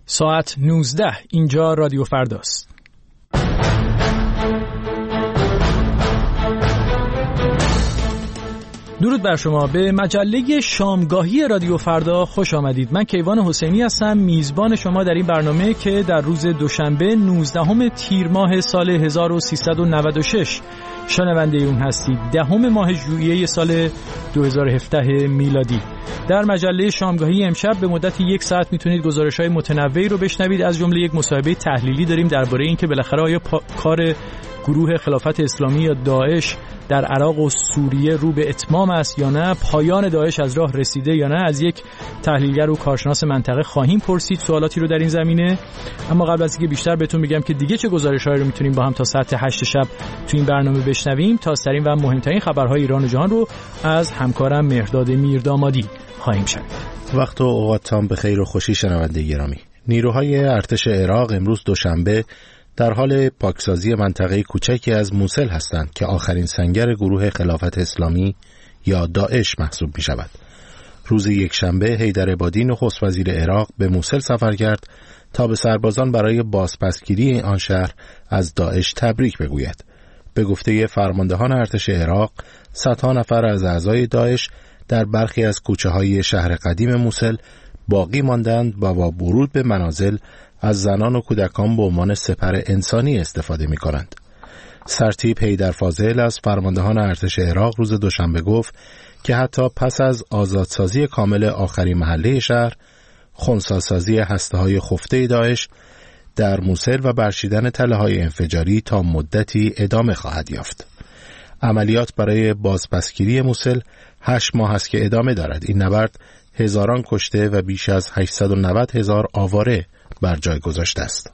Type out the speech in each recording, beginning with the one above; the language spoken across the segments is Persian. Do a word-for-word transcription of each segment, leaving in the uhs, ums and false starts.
ساعت نوزده. اینجا رادیو فرداست. درود بر شما. به مجله شامگاهی رادیو فردا خوش آمدید. من کیوان حسینی هستم، میزبان شما در این برنامه که در روز دوشنبه نوزدهم تیر ماه سال هزار و سیصد و نود و شش شنونده اون هستید. دهم ماه ژوئیه سال دو هزار و هفده میلادی. در مجله شامگاهی امشب به مدت یک ساعت میتونید گزارش‌های متنوعی رو بشنوید. از جمله یک مصاحبه تحلیلی داریم درباره اینکه بالاخره آیا پا... کار گروه خلافت اسلامی یا داعش در عراق و سوریه رو به اتمام است یا نه، پایان داعش از راه رسیده یا نه، از یک تحلیلگر و کارشناس منطقه خواهیم پرسید سوالاتی رو در این زمینه. اما قبل از اینکه بیشتر بهتون بگم که دیگه چه گزارش‌هایی رو میتونیم با هم تا ساعت هشت شب تو این برنامه بشنویم، تازه‌ترین و مهمترین خبرهای ایران و جهان رو از همکارم مهرداد میردامادی خواهیم شنید. وقت و اوقاتتان بخیر و خوشی شنونده گرامی. نیروهای ارتش عراق امروز دوشنبه در حال پاکسازی منطقه کوچکی از موصل هستند که آخرین سنگر گروه خلافت اسلامی یا داعش محسوب می شود. روز یکشنبه حیدر عبادی نخست وزیر عراق به موصل سفر کرد تا به سربازان برای بازپسگیری آن شهر از داعش تبریک بگوید. به گفته فرماندهان ارتش عراق، صدها نفر از اعضای داعش در برخی از کوچه‌های شهر قدیم موصل باقی ماندند و با ورود به منازل از زنان و کودکان به عنوان سپر انسانی استفاده می کنند. سرتیپ حیدر فاضل از فرماندهان ارتش عراق روز دوشنبه گفت که حتی پس از آزادسازی کامل آخرین محله شهر، خنثی‌سازی هسته‌های خفته داعش در موصل و برچیدن تله‌های انفجاری تا مدتی ادامه خواهد یافت. عملیات برای بازپسگیری موصل هشت ماه است که ادامه دارد. این نبرد هزاران کشته و بیش از هشتصد و نود هزار آواره بر جای گذاشته است.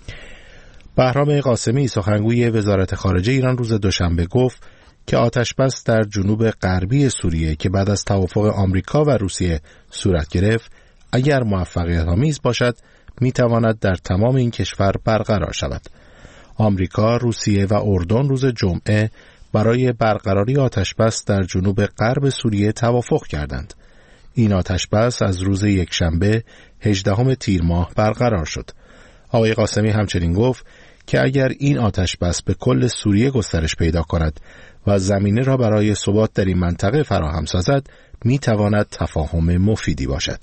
بهرام قاسمی سخنگوی وزارت خارجه ایران روز دوشنبه گفت که آتشبس در جنوب غربی سوریه که بعد از توافق آمریکا و روسیه صورت گرفت اگر موفقیت آمیز باشد میتواند در تمام این کشور برقرار شود. آمریکا، روسیه و اردن روز جمعه برای برقراری آتشبس در جنوب غرب سوریه توافق کردند. این آتشبس از روز یکشنبه هجدهم تیر ماه برقرار شد. آقای قاسمی همچنین گفت که اگر این آتشبس به کل سوریه گسترش پیدا کند و زمینه را برای ثبات در این منطقه فراهم سازد، می تواند تفاهم مفیدی باشد.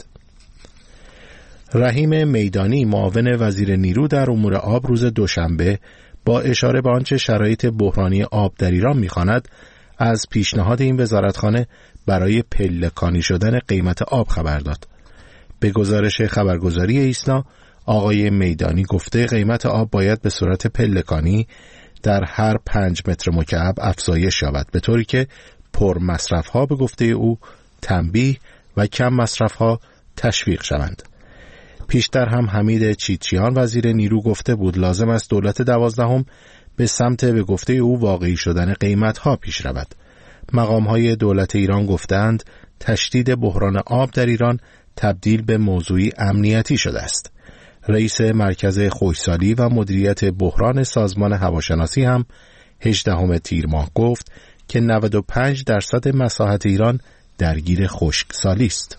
رحیم میدانی معاون وزیر نیرو در امور آب روز دوشنبه با اشاره به آنچه شرایط بحرانی آب در ایران می‌خواند از پیشنهاد این وزارتخانه برای پلکانی شدن قیمت آب خبر داد. به گزارش خبرگزاری ایسنا، آقای میدانی گفته قیمت آب باید به صورت پلکانی در هر پنج متر مکعب افزایش یابد، به طوری که پر مصرف ها به گفته او تنبیه و کم مصرف ها تشویق شوند. پیشتر هم حمید چیچیان وزیر نیرو گفته بود لازم است دولت دوازدهم به سمت به گفته او واقعی شدن قیمت ها پیش رود. مقام های دولت ایران گفتند تشدید بحران آب در ایران تبدیل به موضوعی امنیتی شده است. رئیس مرکز خشکسالی و مدیریت بحران سازمان هواشناسی هم هجدهم تیر ماه گفت که نود و پنج درصد مساحت ایران درگیر خشکسالی است.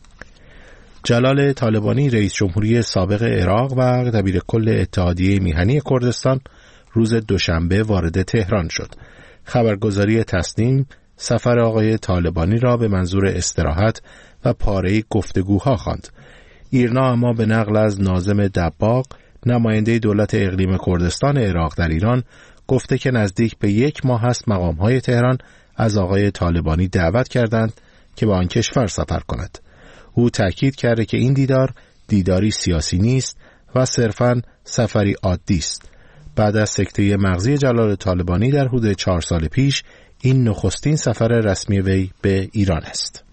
جلال طالبانی رئیس جمهوری سابق عراق و دبیرکل اتحادیه میهنی کردستان روز دوشنبه وارد تهران شد. خبرگزاری تسنیم سفر آقای طالبانی را به منظور استراحت و پاره گفتگوها خواند. ایرنا اما به نقل از ناظم دباغ نماینده دولت اقلیم کردستان عراق در ایران گفته که نزدیک به یک ماه است مقام‌های تهران از آقای طالبانی دعوت کردند که به آن کشور سفر کند. او تاکید کرده که این دیدار دیداری سیاسی نیست و صرفاً سفری عادی است. بعد از سکته مغزی جلال طالبانی در حدود چهار سال پیش این نخستین سفر رسمی وی به ایران است.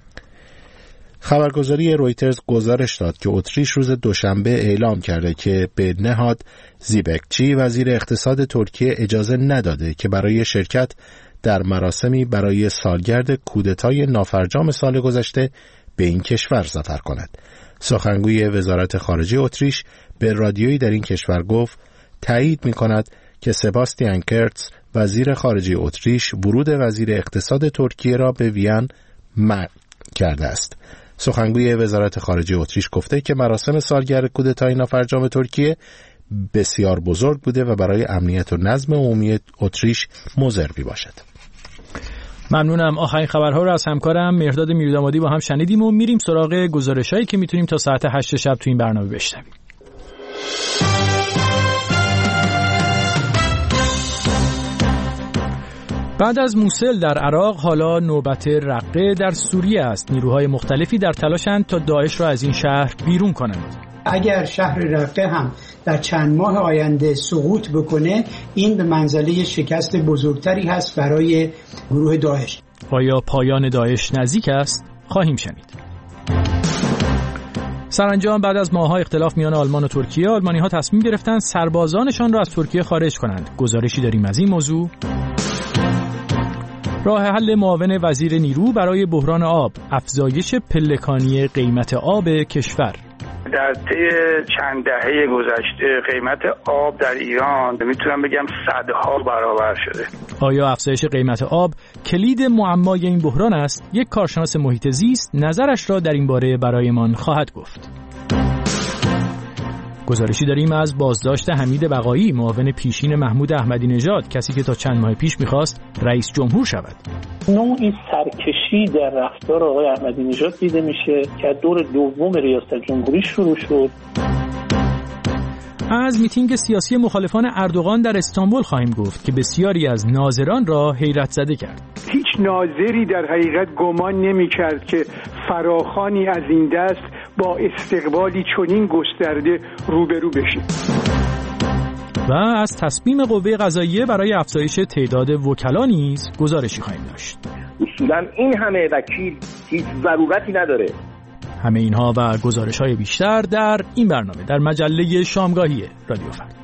خبرگزاری رویترز گزارش داد که اتریش روز دوشنبه اعلام کرده که به نهاد زیبکچی وزیر اقتصاد ترکیه اجازه نداده که برای شرکت در مراسمی برای سالگرد کودتای نافرجام سال گذشته به این کشور سفر کند. سخنگوی وزارت خارجه اتریش به رادیویی در این کشور گفت تایید می‌کند که سباستیان کرتز وزیر خارجه اتریش ورود وزیر اقتصاد ترکیه را به وین منع کرده است. سخنگوی وزارت خارجه اتریش گفته که مراسم سالگرد کودتای نافرجام ترکیه بسیار بزرگ بوده و برای امنیت و نظم عمومی اتریش مضر میباشد. ممنونم. آخرین خبرها رو از همکارم مهرداد میردامادی با هم شنیدیم و میریم سراغ گزارشایی که میتونیم تا ساعت هشت شب تو این برنامه بشنویم. بعد از موسل در عراق حالا نوبت رقه در سوریه است. نیروهای مختلفی در تلاشند تا داعش را از این شهر بیرون کنند. اگر شهر رقه هم در چند ماه آینده سقوط بکنه، این به منزله شکست بزرگتری هست برای گروه داعش. آیا پایان داعش نزدیک است؟ خواهیم شنید. سرانجام بعد از ماه‌ها اختلاف میان آلمان و ترکیه، آلمانی‌ها تصمیم گرفتند سربازانشان را از ترکیه خارج کنند. گزارشی داریم از این موضوع. راه حل معاون وزیر نیرو برای بحران آب، افزایش پلکانی قیمت آب کشور. در طی چند دهه گذشته قیمت آب در ایران میتونم بگم صدها برابر شده. آیا افزایش قیمت آب کلید معمای این بحران است؟ یک کارشناس محیط زیست نظرش را در این باره برایمان خواهد گفت. گزارشی داریم از بازداشت حمید بقایی، معاون پیشین محمود احمدی نژاد، کسی که تا چند ماه پیش می‌خواست رئیس جمهور شود. نوعی سرکشی در رفتار آقای احمدی نژاد دیده میشه که از دور دوم ریاست جمهوری شروع شد. از میتینگ سیاسی مخالفان اردوغان در استانبول خواهیم گفت که بسیاری از ناظران را حیرت زده کرد. هیچ ناظری در حقیقت گمان نمی‌کرد که فراخوانی از این دست با استقبالی چنین گسترده روبرو بشه. و از تصمیم قوه قضاییه برای افزایش تعداد وکلا نیز گزارشی خواهیم داشت. اصولاً این همه وکیل هیچ ضرورتی نداره. همه اینها و گزارش‌های بیشتر در این برنامه در مجله شامگاهی رادیو فردا.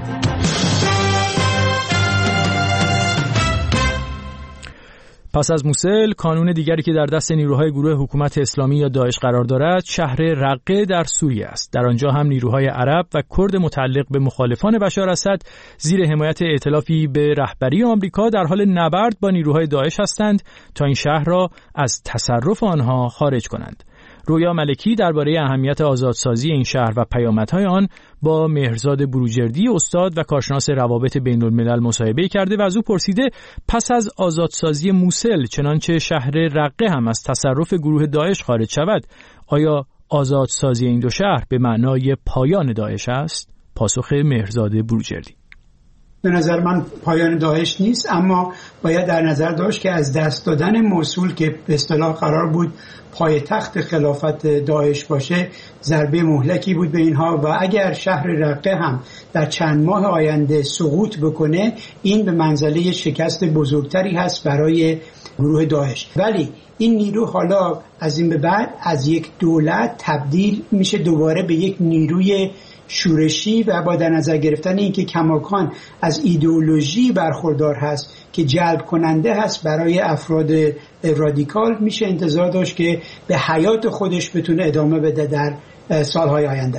پس از موسل، کانون دیگری که در دست نیروهای گروه حکومت اسلامی یا داعش قرار دارد، شهر رقه در سوریه است. در آنجا هم نیروهای عرب و کرد متعلق به مخالفان بشار اسد زیر حمایت ائتلافی به رهبری آمریکا در حال نبرد با نیروهای داعش هستند تا این شهر را از تصرف آنها خارج کنند. رویا ملکی درباره اهمیت آزادسازی این شهر و پیامدهای آن با مهرزاد بروجردی، استاد و کارشناس روابط بین الملل مصاحبه کرده و از او پرسیده پس از آزادسازی موسل چنانچه شهر رقه هم از تصرف گروه داعش خارج شود، آیا آزادسازی این دو شهر به معنای پایان داعش است؟ پاسخ مهرزاد بروجردی: به نظر من پایان داعش نیست، اما باید در نظر داشت که از دست دادن موصول که به اصطلاح قرار بود پایتخت خلافت داعش باشه ضربه مهلکی بود به اینها و اگر شهر رقه هم در چند ماه آینده سقوط بکنه، این به منزله شکست بزرگتری هست برای گروه داعش. ولی این نیرو حالا از این به بعد از یک دولت تبدیل میشه دوباره به یک نیروی شورشی و با در نظر گرفتن اینکه کماکان از ایدئولوژی برخوردار هست که جلب کننده هست برای افراد رادیکال، میشه انتظار داشت که به حیات خودش بتونه ادامه بده در سالهای آینده.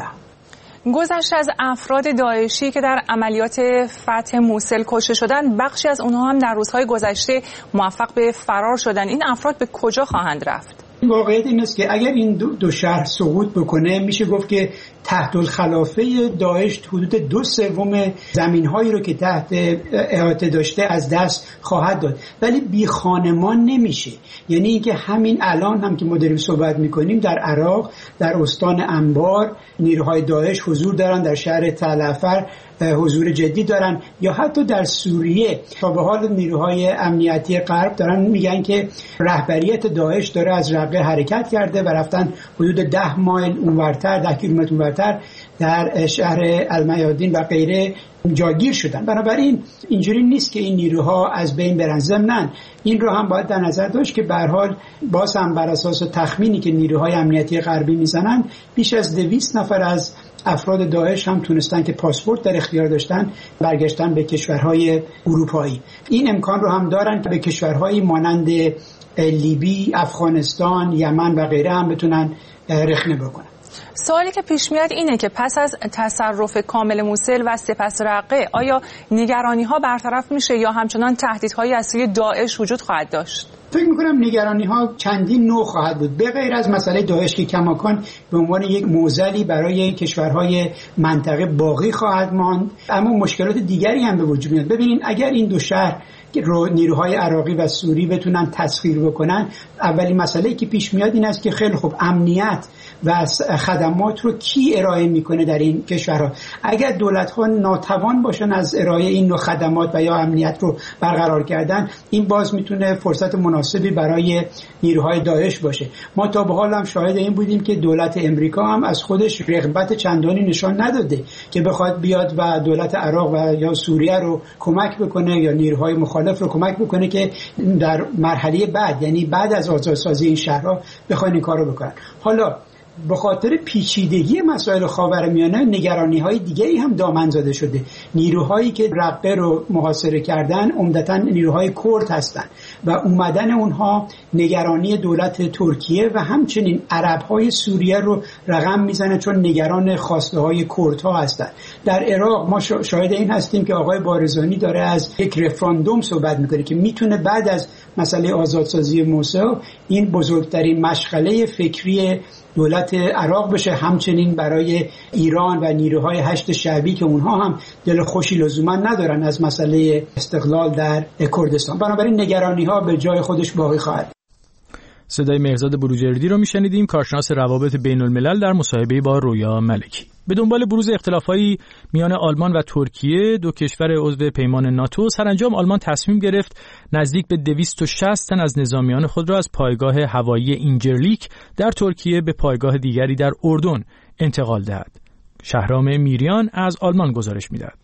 گذشته از افراد داعشی که در عملیات فتح موسل کشته شدن، بخشی از اونها هم در روزهای گذشته موفق به فرار شدن. این افراد به کجا خواهند رفت؟ واقعیت این است که اگر این دو, دو شهر سقوط بکنه، میشه گفت که تحت الخلافه داعش حدود دو سوم زمین‌هایی رو که تحت احاطه داشته از دست خواهد داد، ولی بی خانمان نمیشه. یعنی اینکه همین الان هم که ما داریم صحبت میکنیم در عراق در استان انبار نیروهای داعش حضور دارن، در شهر تل افر حضور جدی دارن، یا حتی در سوریه تا به حال نیروهای امنیتی غرب دارن میگن که رهبریت داعش داره از رقه حرکت کرده و رفتن حدود ده مایل اونورتر، ده کیلومتر اونورتر در شهر المیادین و غیره جاگیر شدن. بنابراین اینجوری نیست که این نیروها از بین برن. ضمناً این رو هم باید در نظر داشت که به هر حال باز هم بر اساس تخمینی که نیروهای امنیتی غربی میزنن، بیش از دویست نفر از افراد داعش هم تونستن که پاسپورت در اختیار داشتن برگشتن به کشورهای اروپایی. این امکان رو هم دارن که به کشورهایی مانند لیبی، افغانستان، یمن و غیره هم بتونن رخنه بکنن. سوالی که پیش میاد اینه که پس از تصرف کامل موسل و سپس رقه، آیا نگرانی ها برطرف میشه یا همچنان تهدیدهای اصلی داعش وجود خواهد داشت؟ فکر میکنم نگرانی ها چندین نوع خواهد بود، به غیر از مسئله داعش که کماکان به عنوان یک معضلی برای کشورهای منطقه باقی خواهد ماند، اما مشکلات دیگری هم به وجود میاد. ببینید اگر این دو شهر رو نیروهای عراقی و سوری بتونن تسخیر بکنن، اولین مسئله که پیش میاد این است که خیلی خوب امنیت و خدمات رو کی ارائه میکنه در این کشورها؟ اگر دولت‌ها ناتوان باشن از ارائه این نوع خدمات و یا امنیت رو برقرار کردن، این باز میتونه فرصت مناسبی برای نیروهای داعش باشه. ما تا به حال هم شاهد این بودیم که دولت امریکا هم از خودش رغبت چندانی نشان نداده که بخواد بیاد و دولت عراق و یا سوریه رو کمک بکنه یا نیروهای مخالف رو کمک بکنه که در مرحله بعد، یعنی بعد از آزادسازی این شهرها، بخوان این کارو بکنن. حالا به خاطر پیچیدگی مسائل خاورمیانه نگرانی‌های دیگه‌ای هم دامن زده شده. نیروهایی که رقه رو محاصره کردن عمدتاً نیروهای کرد هستند و اومدن اونها نگرانی دولت ترکیه و همچنین عرب‌های سوریه رو رقم میزنه، چون نگران خواسته‌های کردها هستند. در عراق ما شاهد این هستیم که آقای بارزانی داره از یک رفراندوم صحبت می‌کنه که میتونه بعد از مسئله آزادسازی موسل این بزرگترین مشغله فکری دولت عراق بشه، همچنین برای ایران و نیروهای هشت شعبی که اونها هم دل خوشی لزوما ندارن از مسئله استقلال در کردستان. بنابراین نگرانی ها به جای خودش باقی خواهد. صدای مهرزاد بروجردی رو میشنیدیم، کارشناس روابط بین الملل در مصاحبه با رویا ملکی. به دنبال بروز اختلافایی میان آلمان و ترکیه، دو کشور عضو پیمان ناتو، سرانجام آلمان تصمیم گرفت نزدیک به دویست و شصت تن از نظامیان خود را از پایگاه هوایی اینجرلیک در ترکیه به پایگاه دیگری در اردن انتقال دهد. شهرام میریان از آلمان گزارش می‌دهد.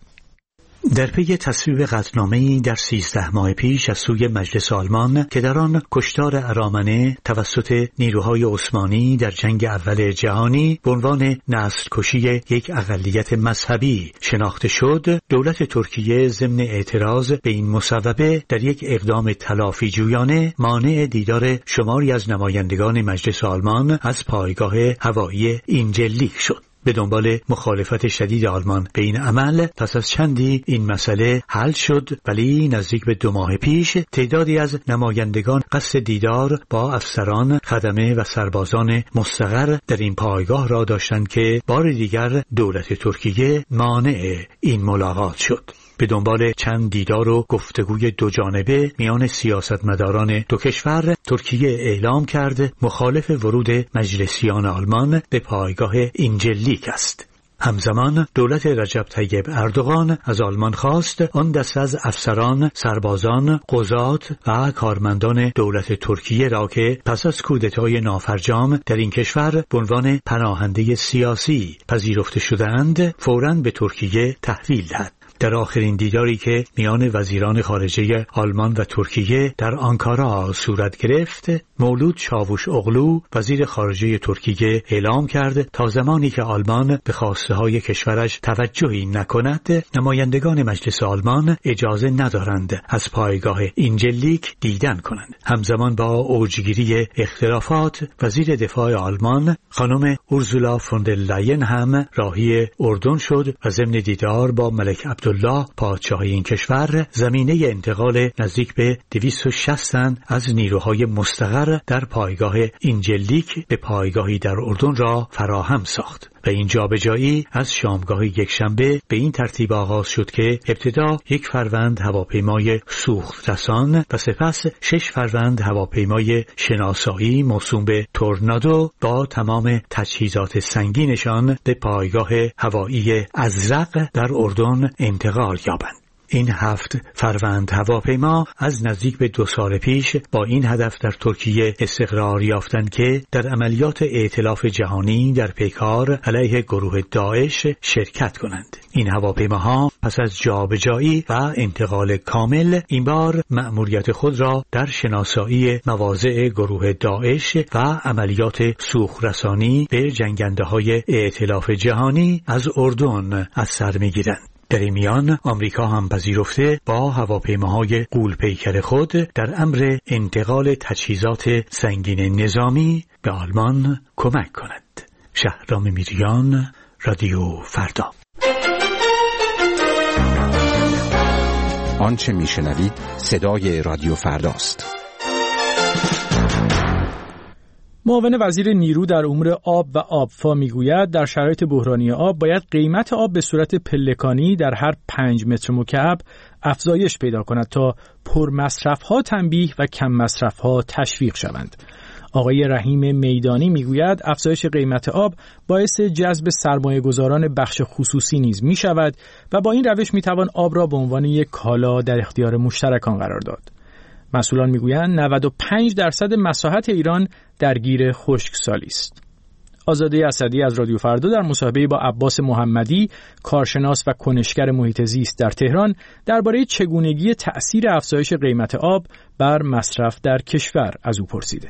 در پی تصویب قطعنامه‌ای در سیزده ماه پیش از سوی مجلس آلمان که در آن کشتار ارامنه توسط نیروهای عثمانی در جنگ اول جهانی به عنوان نسل کشی یک اقلیت مذهبی شناخته شد، دولت ترکیه ضمن اعتراض به این مصوبه در یک اقدام تلافی جویانه مانع دیدار شماری از نمایندگان مجلس آلمان از پایگاه هوایی اینجرلیک شد. به دنبال مخالفت شدید آلمان به این عمل، پس از چندی این مسئله حل شد، ولی نزدیک به دو ماه پیش تعدادی از نمایندگان قصد دیدار با افسران، خدمه و سربازان مستقر در این پایگاه را داشتند که بار دیگر دولت ترکیه مانع این ملاقات شد. به دنبال چند دیدار و گفتگوی دو جانبه میان سیاستمداران دو کشور، ترکیه اعلام کرد مخالف ورود مجلسیان آلمان به پایگاه اینجرلیک است. همزمان دولت رجب طیب اردوغان از آلمان خواست آن دست از افسران، سربازان، قضات و کارمندان دولت ترکیه را که پس از کودتای نافرجام در این کشور به عنوان پناهنده سیاسی پذیرفته شدند، فوراً به ترکیه تحویل دهد. در آخرین دیداری که میان وزیران خارجه آلمان و ترکیه در آنکارا صورت گرفت، مولود چاوش اغلو وزیر خارجه ترکیه اعلام کرد تا زمانی که آلمان به خواسته های کشورش توجهی نکند، نمایندگان مجلس آلمان اجازه ندارند از پایگاه اینجرلیک دیدن کنند. همزمان با اوجگیری اختلافات، وزیر دفاع آلمان خانم اورزولا فوندر لاین هم راهی اردن شد و ضمن دیدار با ملک عبدالله پادشاه این کشور زمینه انتقال نزدیک به دویست و شصت تن از نیروهای مستقر در پایگاه اینجرلیک به پایگاهی در اردن را فراهم ساخت. و این جابجایی از شامگاه یکشنبه به این ترتیب آغاز شد که ابتدا یک فروند هواپیمای سوخت رسان و سپس شش فروند هواپیمای شناسایی موسوم به تورنادو با تمام تجهیزات سنگینشان به پایگاه هوایی ازرق در اردن انتقال یابند. این هفت فروند هواپیما از نزدیک به دو سال پیش با این هدف در ترکیه استقرار یافتند که در عملیات ائتلاف جهانی در پیکار علیه گروه داعش شرکت کنند. این هواپیماها پس از جابجایی و انتقال کامل این بار مأموریت خود را در شناسایی مواضع گروه داعش و عملیات سوخرسانی به جنگنده‌های ائتلاف جهانی از اردن از سر می‌گیرند. در این میان آمریکا هم پذیرفته با هواپیماهای غول‌پیکر خود در امر انتقال تجهیزات سنگین نظامی به آلمان کمک کند. شهرام میریان، رادیو فردا. آنچه میشنوید صدای رادیو فرداست. معاون وزیر نیرو در امور آب و آبفا میگوید در شرایط بحرانی آب باید قیمت آب به صورت پلکانی در هر پنج متر مکعب افزایش پیدا کند تا پرمصرف‌ها تنبیه و کم مصرف‌ها تشویق شوند. آقای رحیم میدانی میگوید افزایش قیمت آب باعث جذب سرمایه گذاران بخش خصوصی نیز می شود و با این روش می توان آب را به عنوان یک کالا در اختیار مشترکان قرار داد. مسئولان میگویند نود و پنج درصد مساحت ایران درگیر خشکسالی است. آزاده اسدی از رادیو فردا در مصاحبه با عباس محمدی، کارشناس و کنشگر محیط زیست در تهران درباره چگونگی تأثیر افزایش قیمت آب بر مصرف در کشور از او پرسیده.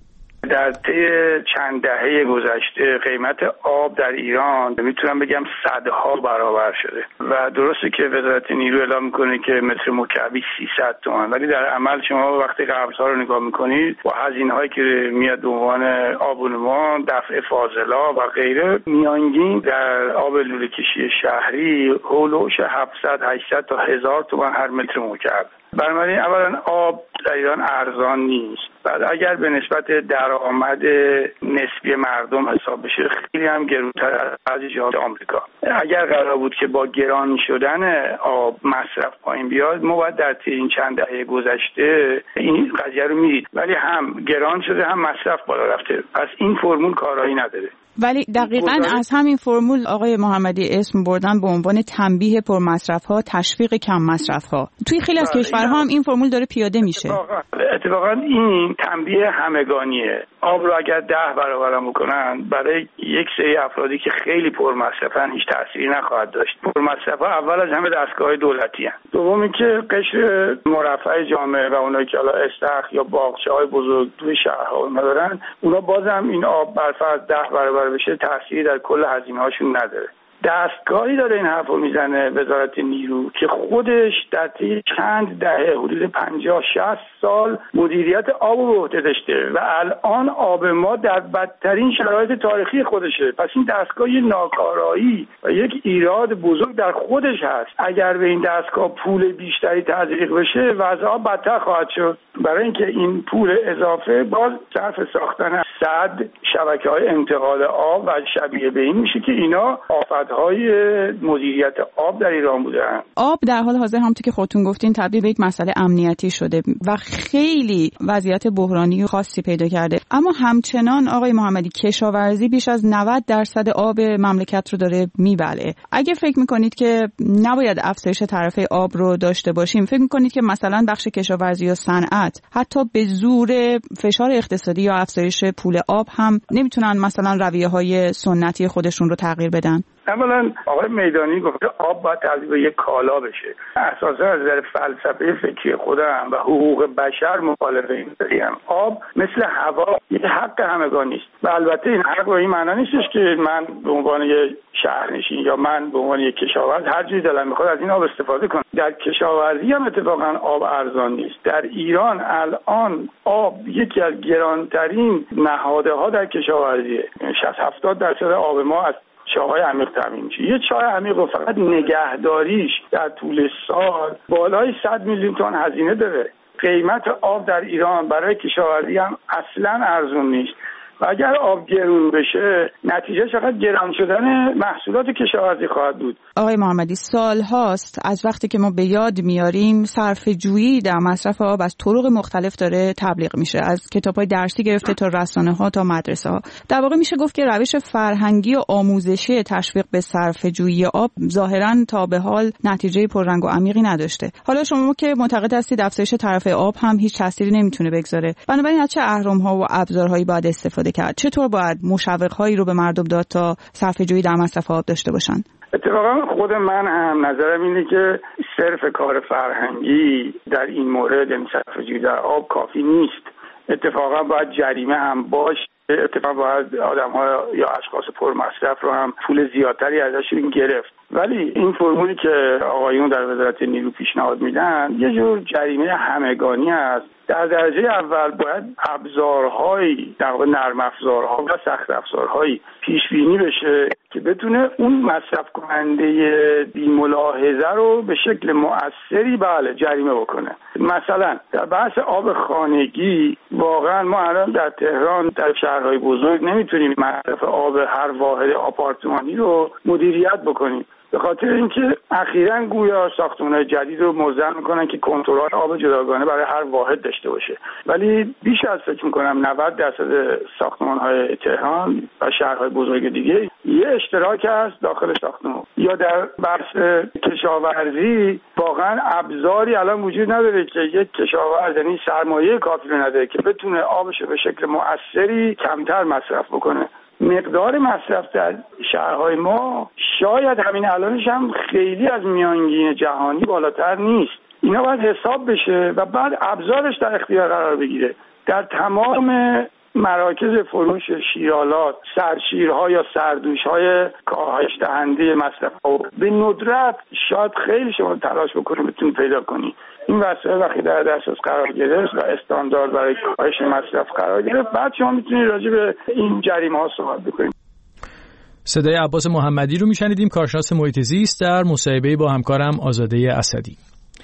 در طی چند دهه گذشته قیمت آب در ایران میتونم بگم صدها برابر شده و درسته که وزارت نیرو اعلام میکنه که متر مکعبی سیصد تومان، ولی در عمل شما وقتی قرضها رو نگاه میکنید با هزینه‌هایی که میاد به عنوان آبونمان، دفع فاضلاب و غیره، میانگین در آب لوله کشی شهری هولوش هفتصد هشتصد تا هزار تومان هر متر مکعب. بنابراین اولا آب در ایران ارزان نیست. بعد اگر به نسبت درآمد نسبی مردم حساب بشه خیلی هم گرونتر از بعضی جاهای آمریکا. اگر قرار بود که با گران شدن آب مصرف پایین بیاد، ما باید در طی این چند دهه گذشته این قضیه رو میدید، ولی هم گران شده هم مصرف بالا رفته. پس این فرمول کارایی نداره. ولی دقیقاً از همین فرمول آقای محمدی اسم بردن به عنوان تنبیه پرمصرف‌ها، تشویق کم مصرف‌ها. توی خیلی از کشورها هم این فرمول داره پیاده میشه. اتفاقاً, اتفاقاً این تنبیه همگانیه. آب رو اگر ده برابر بکنن برای یک سری افرادی که خیلی پرمصرفن هیچ تأثیری نخواهد داشت. پرمصرف‌ها اول از همه دستگاه دولتی هستند. دوم اینکه قشر مرفه جامعه و اونایی که حالا استخر یا باغچه‌های بزرگ توی شهرها ندارن، اونا بازم این آب بر فرض ده برابر بشه تأثیری در کل هزینه‌هاشون نداره. دستگاهی داره این حرفو میزنه وزارت نیرو که خودش در طی چند دهه حدود پنجاه شصت سال مدیریت آب رو به عهده داشته و الان آب ما در بدترین شرایط تاریخی خودشه. پس این دستگاه یه ناکارایی و یک ایراد بزرگ در خودش هست. اگر به این دستگاه پول بیشتری تزریق بشه وضع آب بدتر خواهد شد. برای اینکه این پول اضافه باز صرف ساختن سد، شبکه‌های انتقال آب و شبیه به این میشه که اینا آفت‌های مدیریت آب در ایران بودن. آب در حال حاضر همونطور که خودتون گفتین تبدیل به یک مسئله امنیتی شده و خیلی وضعیت بحرانی خاصی پیدا کرده. اما همچنان آقای محمدی کشاورزی بیش از نود درصد آب مملکت رو داره میبله. اگه فکر میکنید که نباید افزایش تعرفه آب رو داشته باشیم، فکر میکنید که مثلا بخش کشاورزی و صنعت حتی به زور فشار اقتصادی یا افزایش پول آب هم نمیتونن مثلا رویه‌های سنتی خودشون رو تغییر بدن؟ اولا آقای میدانی گفته آب باید تبدیل به یک کالا بشه. اساسا از نظر فلسفه فکری خودم و حقوق بشر مخالف این قضیه‌ام. آب مثل هوا یک حق همگانی است و البته این حق به این معنی نیستش که من به عنوان یک شهرنشین یا من به عنوان یک کشاورز هر جوری دلم میخواد از این آب استفاده کنم. در کشاورزی هم اتفاقا آب ارزان نیست. در ایران الان آب یکی از گرانترین نهادها در کشاورزیه. شصت هفتاد درصد آب ما از چاهای عمیق تامین میشه. یه چاه عمیق رو فقط نگهداریش در طول سال بالای صد میلیون تومان هزینه داره. قیمت آب در ایران برای کشاورزی هم اصلاً ارزون نیست. و اگر آب گرون بشه نتیجه فقط گران شدن محصولات کشاورزی خواهد بود. آقای محمدی سال هاست از وقتی که ما به یاد میاریم صرفه‌جویی در مصرف آب از طرق مختلف داره تبلیغ میشه، از کتاب‌های درسی گرفته تا رسانه‌ها تا مدرسه‌ها. در واقع میشه گفت که روش فرهنگی و آموزشی تشویق به صرفه‌جویی آب ظاهراً تا به حال نتیجه پررنگ و عمیقی نداشته. حالا شما که معتقد هستید افزایش تعرفه آب هم هیچ تأثیری نمیتونه بگذاره، بنابراین از چه اهرم‌ها و ابزارهایی باید استفاده کرد؟ چطور باید مشوق‌هایی رو به مردم داد تا صرفه‌جویی در مصرف آب داشته باشن؟ اتفاقا خود من هم نظرم اینه که صرف کار فرهنگی در این مورد، یعنی صرفه‌جویی در آب، کافی نیست. اتفاقا باید جریمه هم باشه. اتفاقا باید آدم‌ها یا اشخاص پرمصرف رو هم پول زیادتری ازشون گرفت. ولی این فرمولی که آقایون در وزارت نیرو پیشنهاد میدن یه جور جریمه همگانی است. در درجه اول باید ابزارهایی، در واقع نرم افزارها و سخت افزارهایی پیش بینی بشه که بتونه اون مصرف کننده بی‌ملاحظه رو به شکل مؤثری بله جریمه بکنه. مثلا در بحث آب خانگی واقعا ما الان در تهران در شهرهای بزرگ نمیتونیم مصرف آب هر واحد آپارتمانی رو مدیریت بکنیم، به خاطر اینکه اخیراً گویا ساختمان‌های جدید رو ملزم می‌کنن که کنترل آب جداگانه برای هر واحد داشته باشه، ولی بیش از فکر می‌کنم نود درصد ساختمان‌های تهران و شهرهای بزرگ دیگه یه اشتراک هست داخل ساختمان. یا در بحث کشاورزی واقعاً ابزاری الان وجود نداره که یک کشاورز یعنی سرمایه کافی رو نداره که بتونه آبش رو به شکل مؤثری کمتر مصرف بکنه. مقدار مصرف در شهرهای ما شاید همین الانش هم خیلی از میانگین جهانی بالاتر نیست. اینا باید حساب بشه و بعد ابزارش در اختیار قرار بگیره. در تمام مراکز فروش شیرالات، سرشیرها یا سردوش‌های کاهش دهنده مصرف به ندرت شاید خیلی شما تلاش بکنید بتونید پیدا کنید. این وسایل وقتی در دسترس قرار گرفت و استاندارد برای کاهش مصرف قرار گرفت، بعد شما میتونید راجع به این جریمه‌ها صحبت بکنید. صدای عباس محمدی رو میشنیدیم، کارشناس محیط زیست در مصاحبه با همکارم آزاده اسدی.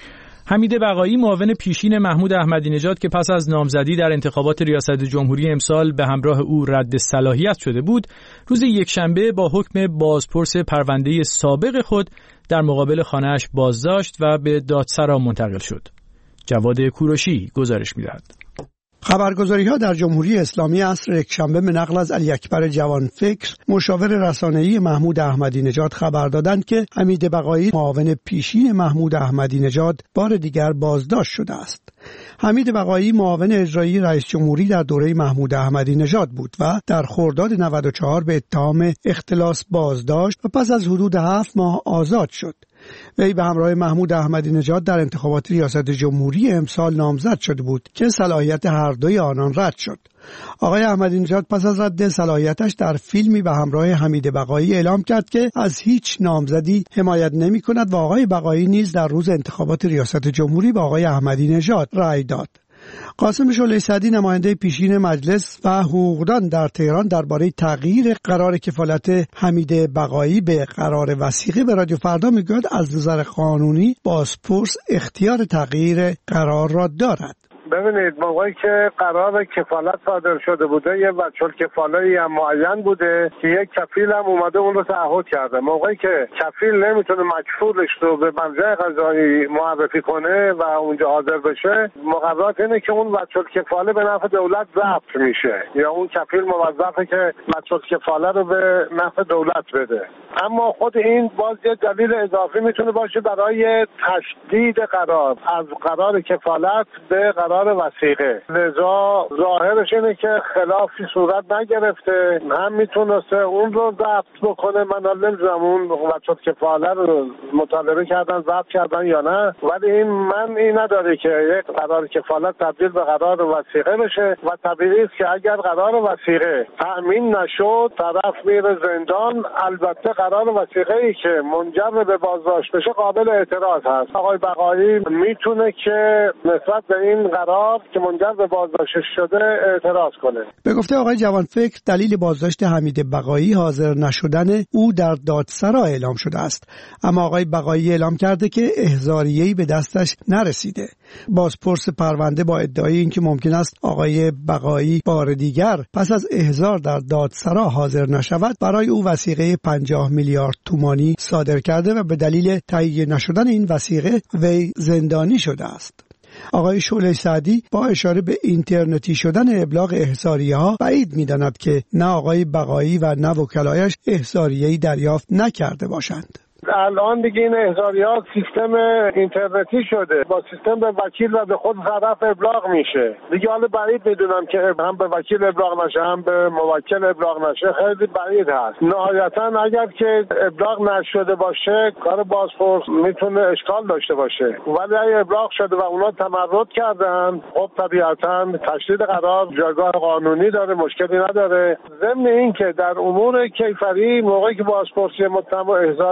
حمید بقایی معاون پیشین محمود احمدی نژاد که پس از نامزدی در انتخابات ریاست جمهوری امسال به همراه او رد صلاحیت شده بود، روز یکشنبه با حکم بازپرس پرونده سابق خود در مقابل خانه‌اش بازداشت و به دادسرا منتقل شد. جواد کوروشی گزارش می‌دهد. خبرگزاری‌ها در جمهوری اسلامی عصر یکشنبه به نقل از علی اکبر جوانفکر مشاور رسانه‌ای محمود احمدی نژاد خبر دادند که حمید بقایی معاون پیشین محمود احمدی نژاد بار دیگر بازداشت شده است. حمید بقایی معاون اجرایی رئیس جمهوری در دوره محمود احمدی نژاد بود و در خرداد نود و چهار به اتهام اختلاس بازداشت و پس از حدود هفت ماه آزاد شد. وی به همراه محمود احمدی نژاد در انتخابات ریاست جمهوری امسال نامزد شده بود که صلاحیت هر دوی آنان رد شد. آقای احمدی نژاد پس از رد صلاحیتش در فیلمی به همراه حمید بقایی اعلام کرد که از هیچ نامزدی حمایت نمی کند و آقای بقایی نیز در روز انتخابات ریاست جمهوری با آقای احمدی نژاد رأی داد. قاسم شعله سعدی نماینده پیشین مجلس و حقوقدان در تهران درباره تغییر قرار کفالت حمید بقایی به قرار وثیقه به رادیو فردا میگوید از نظر قانونی بازپرس اختیار تغییر قرار را دارد. ببینید موقعی که قرار کفالت صادر شده بوده یه بچه‌ل کفالایی هم معین بوده که یک کفیل هم اومده اون رو تعهد کرده. موقعی که کفیل نمیتونه مکفولش رو به مرجع قضایی معرفی کنه و اونجا حاضر بشه، مقررات اینه که اون بچه‌ل کفاله به نفع دولت ضبط میشه یا اون کفیل موظفه که بچه‌ل کفاله رو به نفع دولت بده. اما خود این باز یه دلیل اضافی میتونه باشه برای تشدید قرار از قرار کفالت به قرار وثیقه. لذا ظاهرش اینه که خلافی صورت نگرفته، هم میتونسته اون رو ضبط بکنه. من نمیدونم اون بچه کفاله رو مطالبه کردن ضبط کردن یا نه، ولی این من این نداره که یک قرار کفالت تبدیل به قرار وثیقه بشه و طبیعی است که اگر قرار وثیقه تأمین نشد طرف میره زندان. البته قرار وثیقه ای که منجر به بازداشت بشه قابل اعتراض هست. آقای بقایی میتونه که نسبت به این قرار که منجر به بازداشت شده اعتراض کنه. به گفته آقای جوانفکر دلیل بازداشت حمید بقایی حاضر نشدن او در دادسرا اعلام شده است، اما آقای بقایی اعلام کرده که احضاریه‌ای به دستش نرسیده. بازپرس پرونده با ادعای اینکه ممکن است آقای بقایی بار دیگر پس از احضار در دادسرا حاضر نشود برای او وثیقه پنجاه میلیارد تومانی صادر کرده و به دلیل تهیه نشدن این وثیقه وی زندانی شده است. آقای شعله سعدی با اشاره به اینترنتی شدن ابلاغ احضاریه‌ها بعید می‌داند که نه آقای بقایی و نه وکلایش احضاریه‌ای دریافت نکرده باشند. الان دیگه این احضاریات سیستم اینترنتی شده، با سیستم به وکیل و به خود طرف ابلاغ میشه دیگه. حالا بعید میدونم که هم به وکیل ابلاغ نشه هم به موکل ابلاغ نشه، خیلی بعید هست. نهایتا اگر که ابلاغ نشده باشه کار بازپرس میتونه اشکال داشته باشه، ولی اگه ابلاغ شده و اونا تمرد کردن خب طبیعتا تشدید قرار جایگاه قانونی داره، مشکلی نداره. ضمن این که در امور کیفری موقعی که بازپرسی متهم احضار میکنه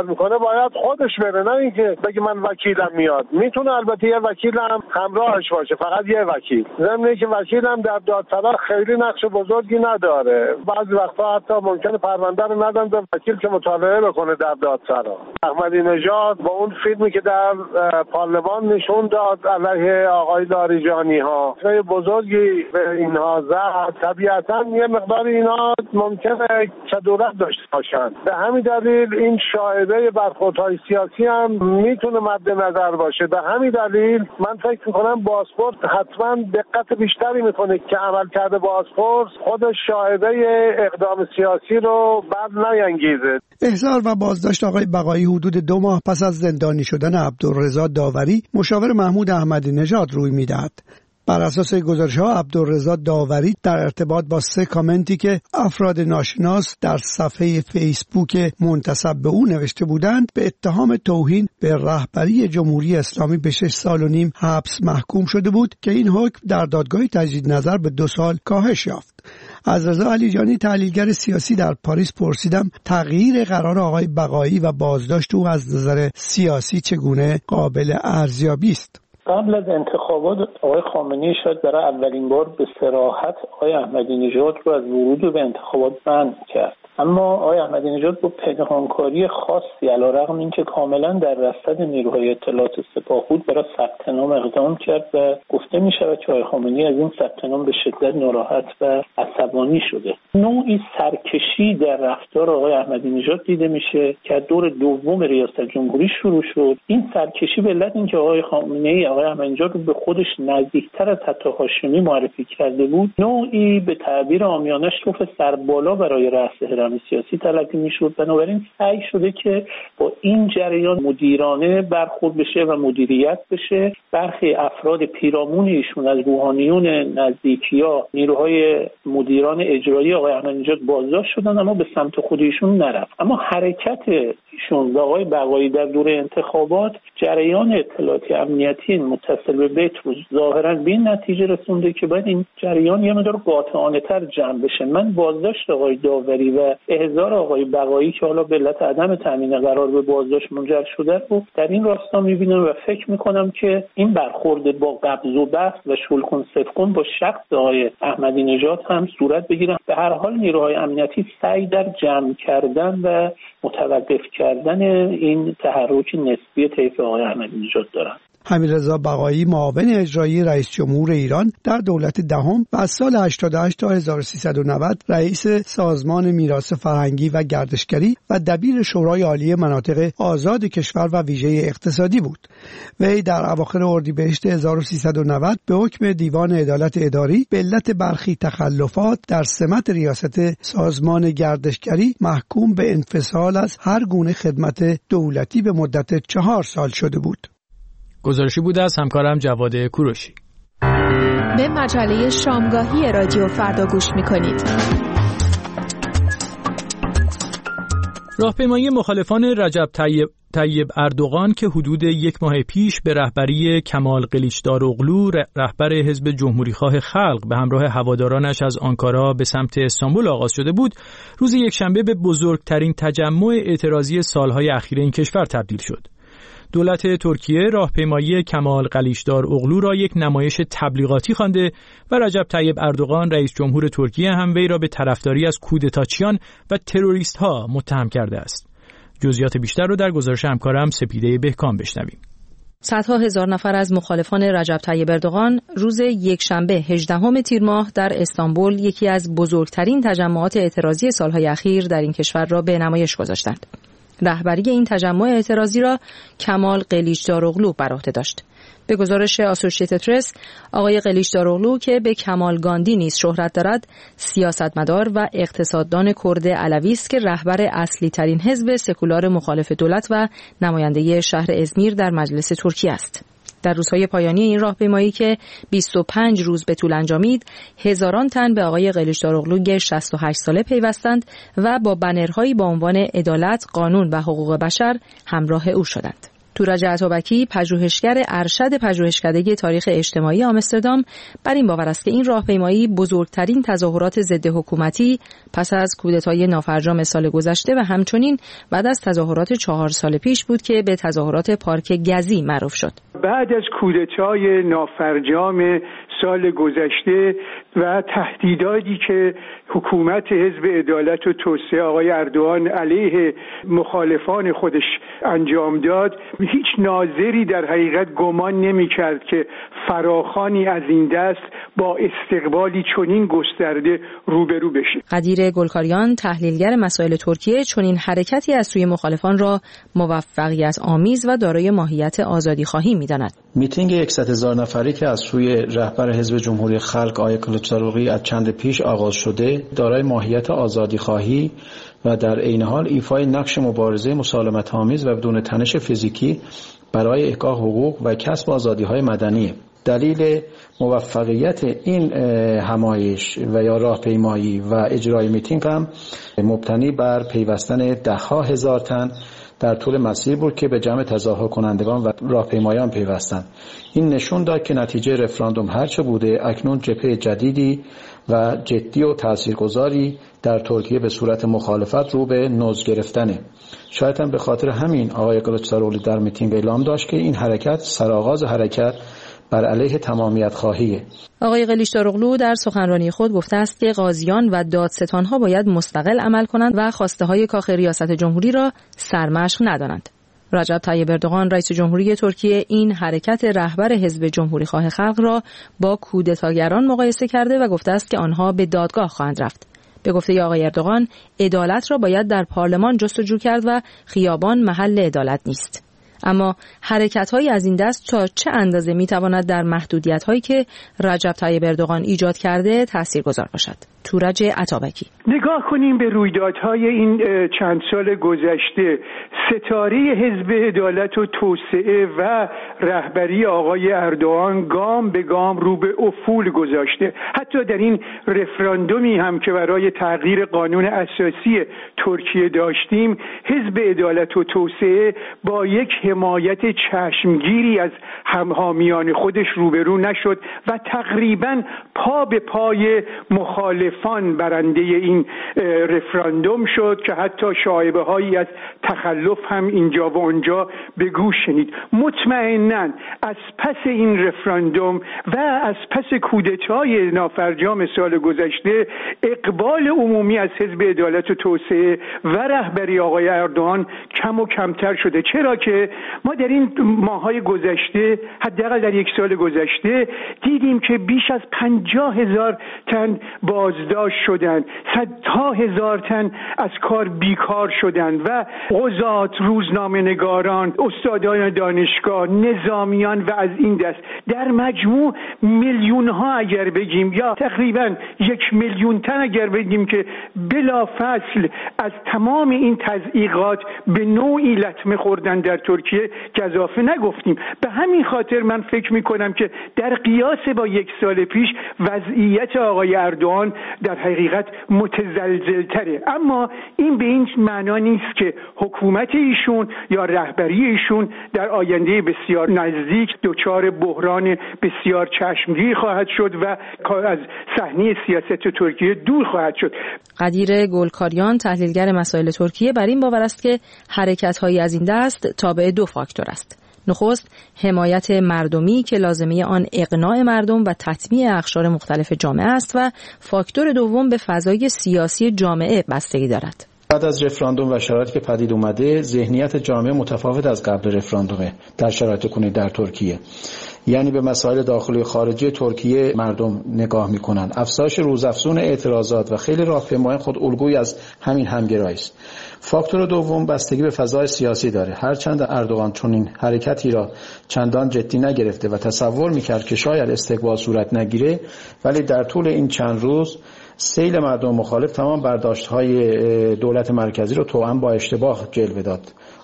باید خودش بره، نه اینکه بگه من وکیلم میاد. میتونه البته یه وکیلم همراهش باشه، فقط یه وکیل. ضمن که وکیلم در دادسرا خیلی نقش بزرگی نداره. بعضی وقتا حتی ممکنه پرونده رو ندن به وکیل که مطالعه بکنه در دادسرا. احمدی نژاد با اون فیلمی که در پارلمان نشون داد علیه آقای لاریجانی ها خیلی بزرگی به اینها زد. طبیعتا یه مقدار اینا ممکنه کدورت داشته باشن. به همین دلیل این شاهده برخوردهای سیاسی هم میتونه مد نظر باشه. به همین دلیل من فکر میکنم بازپرس حتما دقت بیشتری میکنه که عمل کرده بازپرس خودش شاهده اقدام سیاسی رو بر نینگیزه. احضار و بازداشت آقای بقایی حدود دو ماه پس از زندانی شدن عبدالرضا داوری مشاور محمود احمدی نژاد روی میدهد. بر اساس گزارش‌ها عبدالرضا داوری در ارتباط با سه کامنتی که افراد ناشناس در صفحه فیسبوک منتسب به او نوشته بودند به اتهام توهین به رهبری جمهوری اسلامی به شش سال و نیم حبس محکوم شده بود که این حکم در دادگاه تجدید نظر به دو سال کاهش یافت. از رضا علیجانی تحلیلگر سیاسی در پاریس پرسیدم تغییر قرار آقای بقایی و بازداشت او از نظر سیاسی چگونه قابل ارزیابی است. قبل از انتخابات آقای خامنه‌ای شاید برای اولین بار به صراحت آقای احمدی نژاد رو از ورود به انتخابات منع کرد. اما آقای احمدی نژاد با پنهانکاری خاصی علیرغم اینکه کاملا در رصد نیروهای اطلاعات سپاه بود برای ثبت نام اقدام کرد و گفته می شود که آقای خامنه‌ای از این ثبت نام به شدت ناراحت و عصبانی شده. نوعی سرکشی در رفتار آقای احمدی نژاد دیده میشه که دور دوم ریاست جمهوری شروع شد. این سرکشی به علت اینکه آقای خامنه‌ای آقای احمدی نژاد رو به خودش نزدیکتر از حتی هاشمی معرفی کرده بود، نوعی به تعبیر عامیانه توف سربالا برای رأس سیاسی تلقی میشد. بنابراین سعی شده که با این جریان مدیرانه برخورد بشه و مدیریت بشه. برخی افراد پیرامون ایشون از روحانیون نزدیکی‌ها نیروهای مدیران اجرایی آقای احمدی نژاد بازداشت شدن اما به سمت خود ایشون نرفت. اما حرکت ایشون و آقای بقایی در دوره انتخابات جریان اطلاعاتی امنیتی متصل به بیت رو ظاهرا به این نتیجه رسونده که باید این جریان یه مقدار قاطعانه‌تر جمع بشه. من بازداشت آقای داوری و احضار آقای بقایی که حالا به علت عدم تامین قرار به بازداشت منجر شده رو در این راستا می‌بینم و فکر می‌کنم که این برخورد با قبض و بسط و شلکن سفکن با شخص آقای احمدی نژاد هم صورت بگیرن. به هر حال نیروهای امنیتی سعی در جمع کردن و متوقف کردن این تحرک نسبی طیف آقای احمدی نژاد دارن. حمیدرضا بقایی معاون اجرایی رئیس جمهور ایران در دولت دهم و از سال هشتاد و هشت تا هزار و سیصد و نود رئیس سازمان میراث فرهنگی و گردشگری و دبیر شورای عالی مناطق آزاد کشور و ویژه اقتصادی بود. وی در اواخر اردیبهشت هزار و سیصد و نود به حکم دیوان عدالت اداری به علت برخی تخلفات در سمت ریاست سازمان گردشگری محکوم به انفصال از هر گونه خدمت دولتی به مدت چهار سال شده بود. گزارشی بوده از همکارم جواد کوروشی. به مجله شامگاهی رادیو فردا گوش می‌کنید. راهپیمایی مخالفان رجب طیب طیب اردوغان که حدود یک ماه پیش به رهبری کمال قلیچداروغلو رهبر حزب جمهوریخواه خلق به همراه هوادارانش از آنکارا به سمت استانبول آغاز شده بود، روز یکشنبه به بزرگترین تجمع اعتراضی سالهای اخیر این کشور تبدیل شد. دولت ترکیه راهپیمایی کمال قلیچداروغلو را یک نمایش تبلیغاتی خوانده و رجب طیب اردوغان رئیس جمهور ترکیه هم وی را به طرفداری از کودتاچیان و تروریست ها متهم کرده است. جزئیات بیشتر رو در گزارش همکارم سپیده بهکام بشنویم. صدها هزار نفر از مخالفان رجب طیب اردوغان روز یکشنبه هجدهم تیر ماه در استانبول یکی از بزرگترین تجمعات اعتراضی سالهای اخیر در این کشور را به نمایش گذاشتند. رهبری این تجمع اعتراضی را کمال قلیچداروغلو بر عهده داشت. به گزارش آسوشییتد پرس، آقای قلیچداروغلو که به کمال گاندی نیز شهرت دارد، سیاستمدار و اقتصاددان کرد علوی است که رهبر اصلی ترین حزب سکولار مخالف دولت و نماینده شهر ازمیر در مجلس ترکیه است. در روزهای پایانی این راهپیمایی که بیست و پنج روز به طول انجامید، هزاران تن به آقای قلیچداروغلو شصت و هشت ساله پیوستند و با بنرهایی با عنوان عدالت، قانون و حقوق بشر همراه او شدند. تورج عطابکی، پژوهشگر ارشد پژوهشکده تاریخ اجتماعی آمستردام، بر این باور است که این راهپیمایی بزرگترین تظاهرات ضد حکومتی پس از کودتای نافرجام سال گذشته و همچنین بعد از تظاهرات چهار سال پیش بود که به تظاهرات پارک گزی معروف شد. بعد از کودتای نافرجام سال گذشته و تهدیداتی که حکومت حزب عدالت و توسعه آقای اردوغان علیه مخالفان خودش انجام داد، هیچ ناظری در حقیقت گمان نمی‌کرد که فراخوانی از این دست با استقبالی چنین گسترده روبرو بشه. قدیر گلکاریان، تحلیلگر مسائل ترکیه، چنین حرکتی از سوی مخالفان را موفقیت آمیز و دارای ماهیت آزادی‌خواهی می‌داند. میتینگ صد هزار نفری که از سوی رهبر حزب جمهوری خلق آقای کلچداروغی از چند پیش آغاز شده دارای ماهیت آزادی‌خواهی و در عین حال ایفای نقش مبارزه مسالمت‌آمیز و بدون تنش فیزیکی برای احقاق حقوق و کسب آزادی‌های مدنی. دلیل موفقیت این همایش و یا راهپیمایی و اجرای میتینگ هم مبتنی بر پیوستن ده ها هزار تن در طول مسیر بود که به جمع تظاهر کنندگان و راهپیمایان پیوستند. این نشون داد که نتیجه رفراندوم هرچه بوده اکنون جبهه جدیدی و جدی و تاثیرگذاری در ترکیه به صورت مخالفت رو به نوز گرفتنه. شاید هم به خاطر همین آقای کلچداروغلی در میتینگ اعلام داشت که این حرکت سرآغاز حرکت بر علیه تمامیت خواهیه. آقای کلیچداروغلو در سخنرانی خود گفته است که قاضیان و دادستانها باید مستقل عمل کنند و خواسته های کاخ ریاست جمهوری را سرمشق ندانند. رجب طیب اردوغان رئیس جمهوری ترکیه این حرکت رهبر حزب جمهوری خواه خلق را با کودتاگران مقایسه کرده و گفته است که آنها به دادگاه خواهند رفت. به گفته آقای اردوغان عدالت را باید در پارلمان جستجو کرد و خیابان محل عدالت نیست. اما حرکت‌های از این دست تا چه اندازه می‌تواند در محدودیت‌هایی که رجب طیب اردوغان ایجاد کرده تاثیرگذار باشد؟ تورج عطابکی: نگاه کنیم به رویدادهای این چند سال گذشته. ستاره حزب عدالت و توسعه و رهبری آقای اردوغان گام به گام رو به افول گذاشته. حتی در این رفراندومی هم که برای تغییر قانون اساسی ترکیه داشتیم، حزب عدالت و توسعه با یک حمایت چشمگیری از همحامیان خودش روبرو نشد و تقریباً پا به پای مخالفان برنده این رفراندوم شد که حتی شایبه هایی از تخلف هم اینجا و اونجا به گوش شنید. مطمئناً از پس این رفراندوم و از پس کودتای نافرجام سال گذشته اقبال عمومی از حزب عدالت و توسعه و رهبری آقای اردوغان کم و کمتر شده. چرا که ما در این ماهای گذشته، حداقل در یک سال گذشته، دیدیم که بیش از پنجاه هزار تن بازداشت شدند، صدها هزار تن از کار بیکار شدند و قضات، روزنامه نگاران، استادان دانشگاه، نظامیان و از این دست در مجموع میلیون ها اگر بگیم یا تقریبا یک میلیون تن اگر بگیم که بلا فصل از تمام این تضییقات به نوعی لطمه خوردن در ترکیه گزافه نگفتیم. به همین خاطر من فکر می کنم که در قیاس با یک سال پیش وضعیت آقای اردوغان در حقیقت متزلزل‌تره. اما این به این معنا نیست که حکومت ایشون یا رهبری ایشون در آینده بسیار نزدیک دچار بحران بسیار چشمگیر خواهد شد و از صحنه سیاست ترکیه دور خواهد شد. قدیر گلکاریان، تحلیلگر مسائل ترکیه، بر این باور است که حرکت‌های از این دست تابع دو فاکتور است. نخست حمایت مردمی که لازمه آن اقناع مردم و تطمیع اقشار مختلف جامعه است و فاکتور دوم به فضای سیاسی جامعه بستگی دارد. بعد از رفراندوم و شرایطی که پدید اومده، ذهنیت جامعه متفاوت از قبل رفراندومه در شرایط کنونی در ترکیه. یعنی به مسائل داخلی و خارجی ترکیه مردم نگاه میکنن. افزایش روزافزون اعتراضات و خیلی راهپیمایان خود الگویی از همین همگرایی است. فاکتور دوم بستگی به فضای سیاسی داره. هرچند اردوغان چون این حرکتی را چندان جدی نگرفته و تصور میکرد که شاید استقبال صورت نگیره، ولی در طول این چند روز سیل مردم مخالف تمام برداشت‌های دولت مرکزی رو توأم با اشتباه جلوه داد.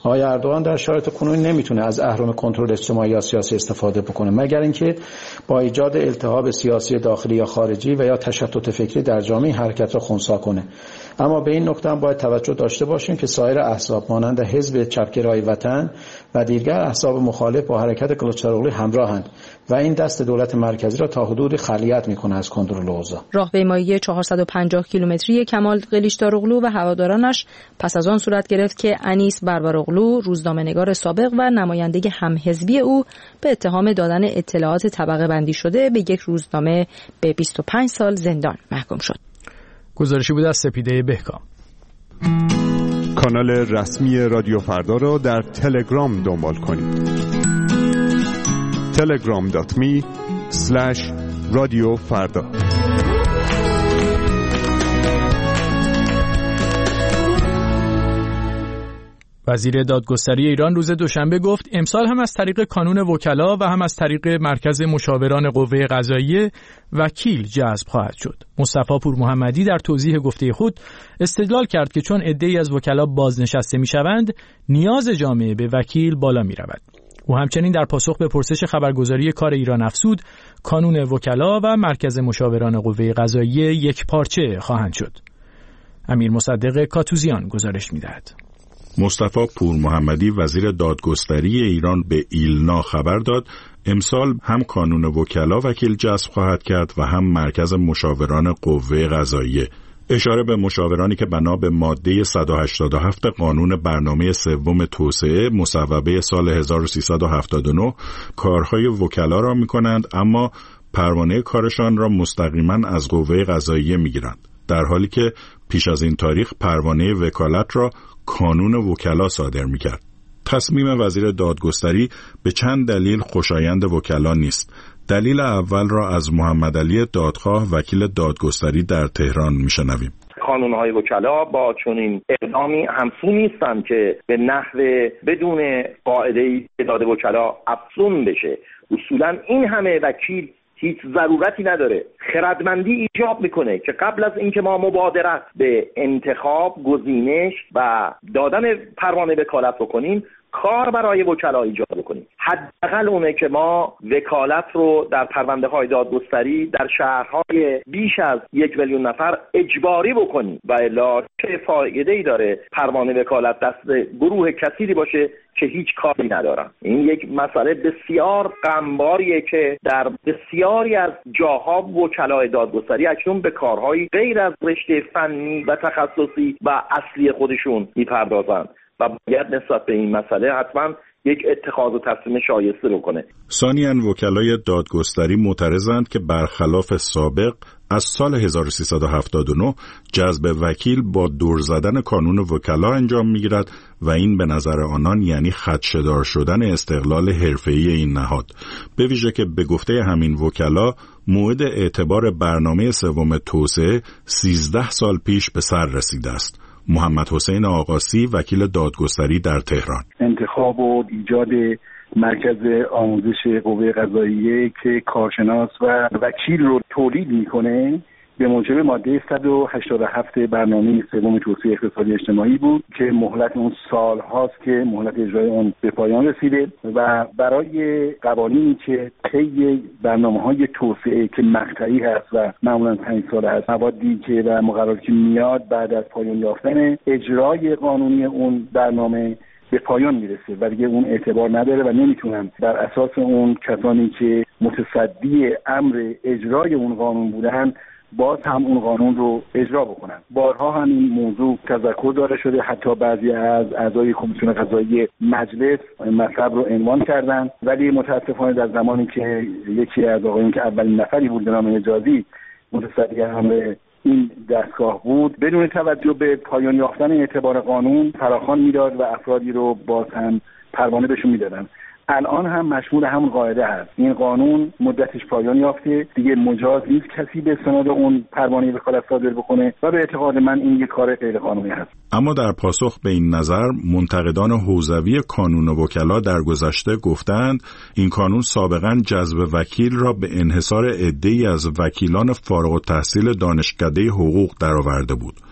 آقای اردوغان در شرایط کنونی نمیتونه از اهرم کنترل اجتماعی یا سیاسی استفاده بکنه مگر اینکه با ایجاد التهاب سیاسی داخلی یا خارجی و یا تشتت فکری در جامعه حرکت را خنثی کنه. اما به این نکته هم باید توجه داشته باشیم که سایر احزاب مانند حزب چپگرای وطن و دیگر احزاب مخالف با حرکت کلوچداروغلو همراهند و این دست دولت مرکزی را تا حدود خلیت میکنه از کنترل اوضاع. راهپیمایی چهارصد و پنجاه کیلومتری کمال قلیچداروغلو و هوادارانش پس از آن صورت گرفت که انیس بربراغلو، روزنامه‌نگار سابق و نماینده همحزبی او، به اتهام دادن اطلاعات طبقه بندی شده به یک روزنامه به بیست و پنج سال زندان محکوم شد. گزارشی بود از سپیده بهکام. کانال رسمی رادیو فردا را در تلگرام دنبال کنید. تلگرام دات می اسلش رادیو فردا. وزیر دادگستری ایران روز دوشنبه گفت امسال هم از طریق کانون وکلا و هم از طریق مرکز مشاوران قوه قضاییه وکیل جذب خواهد شد. مصطفی پور محمدی در توضیح گفته خود استدلال کرد که چون عده‌ای از وکلا بازنشسته می‌شوند، نیاز جامعه به وکیل بالا می‌رود. او همچنین در پاسخ به پرسش خبرگزاری کار ایران افزود کانون وکلا و مرکز مشاوران قوه قضاییه یک پارچه خواهند شد. امیر مصدق کاتوزیان گزارش می‌دهد. مصطفی پور محمدی وزیر دادگستری ایران به ایلنا خبر داد امسال هم کانون وکلا وکیل جذب خواهد کرد و هم مرکز مشاوران قوه قضاییه. اشاره به مشاورانی که بنا به ماده صد و هشتاد و هفت قانون برنامه سوم توسعه مصوبه سال هزار و سیصد و هفتاد و نه کارهای وکلا را می‌کنند اما پروانه کارشان را مستقیما از قوه قضاییه می‌گیرند، در حالی که پیش از این تاریخ پروانه وکالت را کانون وکلا صادر می‌کرد. تصمیم وزیر دادگستری به چند دلیل خوشایند وکلا نیست. دلیل اول را از محمد علی دادخواه وکیل دادگستری در تهران میشنویم. قانون‌های وکلا با چنین اقدامی همسو نیستند که به نحو بدون قاعده‌ای تعداد وکلا افزون بشه. اصولاً این همه وکیل هیچ ضرورتی نداره. خردمندی ایجاب میکنه که قبل از اینکه ما مبادرت به انتخاب، گزینش و دادن پروانه وکالت بکنیم، کار برای وکلا ایجاد بکنیم. حداقل اونه که ما وکالت رو در پرونده های دادگستری در شهرهای بیش از یک میلیون نفر اجباری بکنیم و الا چه فایده ای داره پروانه وکالت دست گروه کثیری باشه که هیچ کاری ندارن. این یک مسئله بسیار غمباریه که در بسیاری از جاها وکلای دادگستری اکنون به کارهای غیر از رشته فنی و تخصصی و اصلی خودشون میپردازن و باید نسبت به این مسئله حتما یک اتخاذ و تصمیم شایسته رو کنه. ثانیاً وکلای دادگستری معترضند که برخلاف سابق از سال هزار و سیصد و هفتاد و نه جذب وکیل با دور زدن کانون وکلا انجام میگیرد و این به نظر آنان یعنی خدشه‌دار شدن استقلال حرفه‌ای این نهاد، به ویژه که به گفته همین وکلا موعد اعتبار برنامه سوم توسعه سیزده سال پیش به سر رسیده است. محمد حسین آقاسی وکیل دادگستری در تهران: انتخاب و ایجاد مرکز آموزش قوه قضاییه که کارشناس و وکیل رو تولید میکنه به موجب ماده صد و هشتاد و هفت برنامه سوم توسعه اقتصادی اجتماعی بود که مهلت اون سال هاست که مهلت اجرای اون به پایان رسیده و برای قوانینی که طی برنامه‌های توسعه که مقطعی هست و معمولاً پنج ساله هست، موادی که و مقرراتی که میاد بعد از پایان یافتن اجرای قانونی اون برنامه به پایان میرسه و دیگه اون اعتبار نداره و نمیتونن بر اساس اون کسانی که متصدی امر اجرای اون قانون بودن باز هم اون قانون رو اجرا بکنن. بارها هم این موضوع تذکر داده شده، حتی بعضی از اعضای کمیسیون قضایی مجلس مطلب رو عنوان کردن، ولی متاسفانه در زمانی که یکی از آقایون که اولین نفری بود به نام حجازی متصدی امر این دستگاه بود، بدون توجه به پایان یافتن اعتبار قانون فراخوان میداد و افرادی رو باز هم پروانه بهشون میدادن. الان هم مشمول همون قاعده هست. این قانون مدتش پایان یافته، دیگه مجاز نیست کسی به استناد اون پروانه وکالت صادر بکنه و به اعتقاد من این یک کار غیر قانونی هست. اما در پاسخ به این نظر منتقدان حوزوی کانون وکلا در گذشته گفتند این کانون سابقاً جذب وکیل را به انحصار عده‌ای از وکیلان فارغ التحصیل دانشکده حقوق درآورده بود.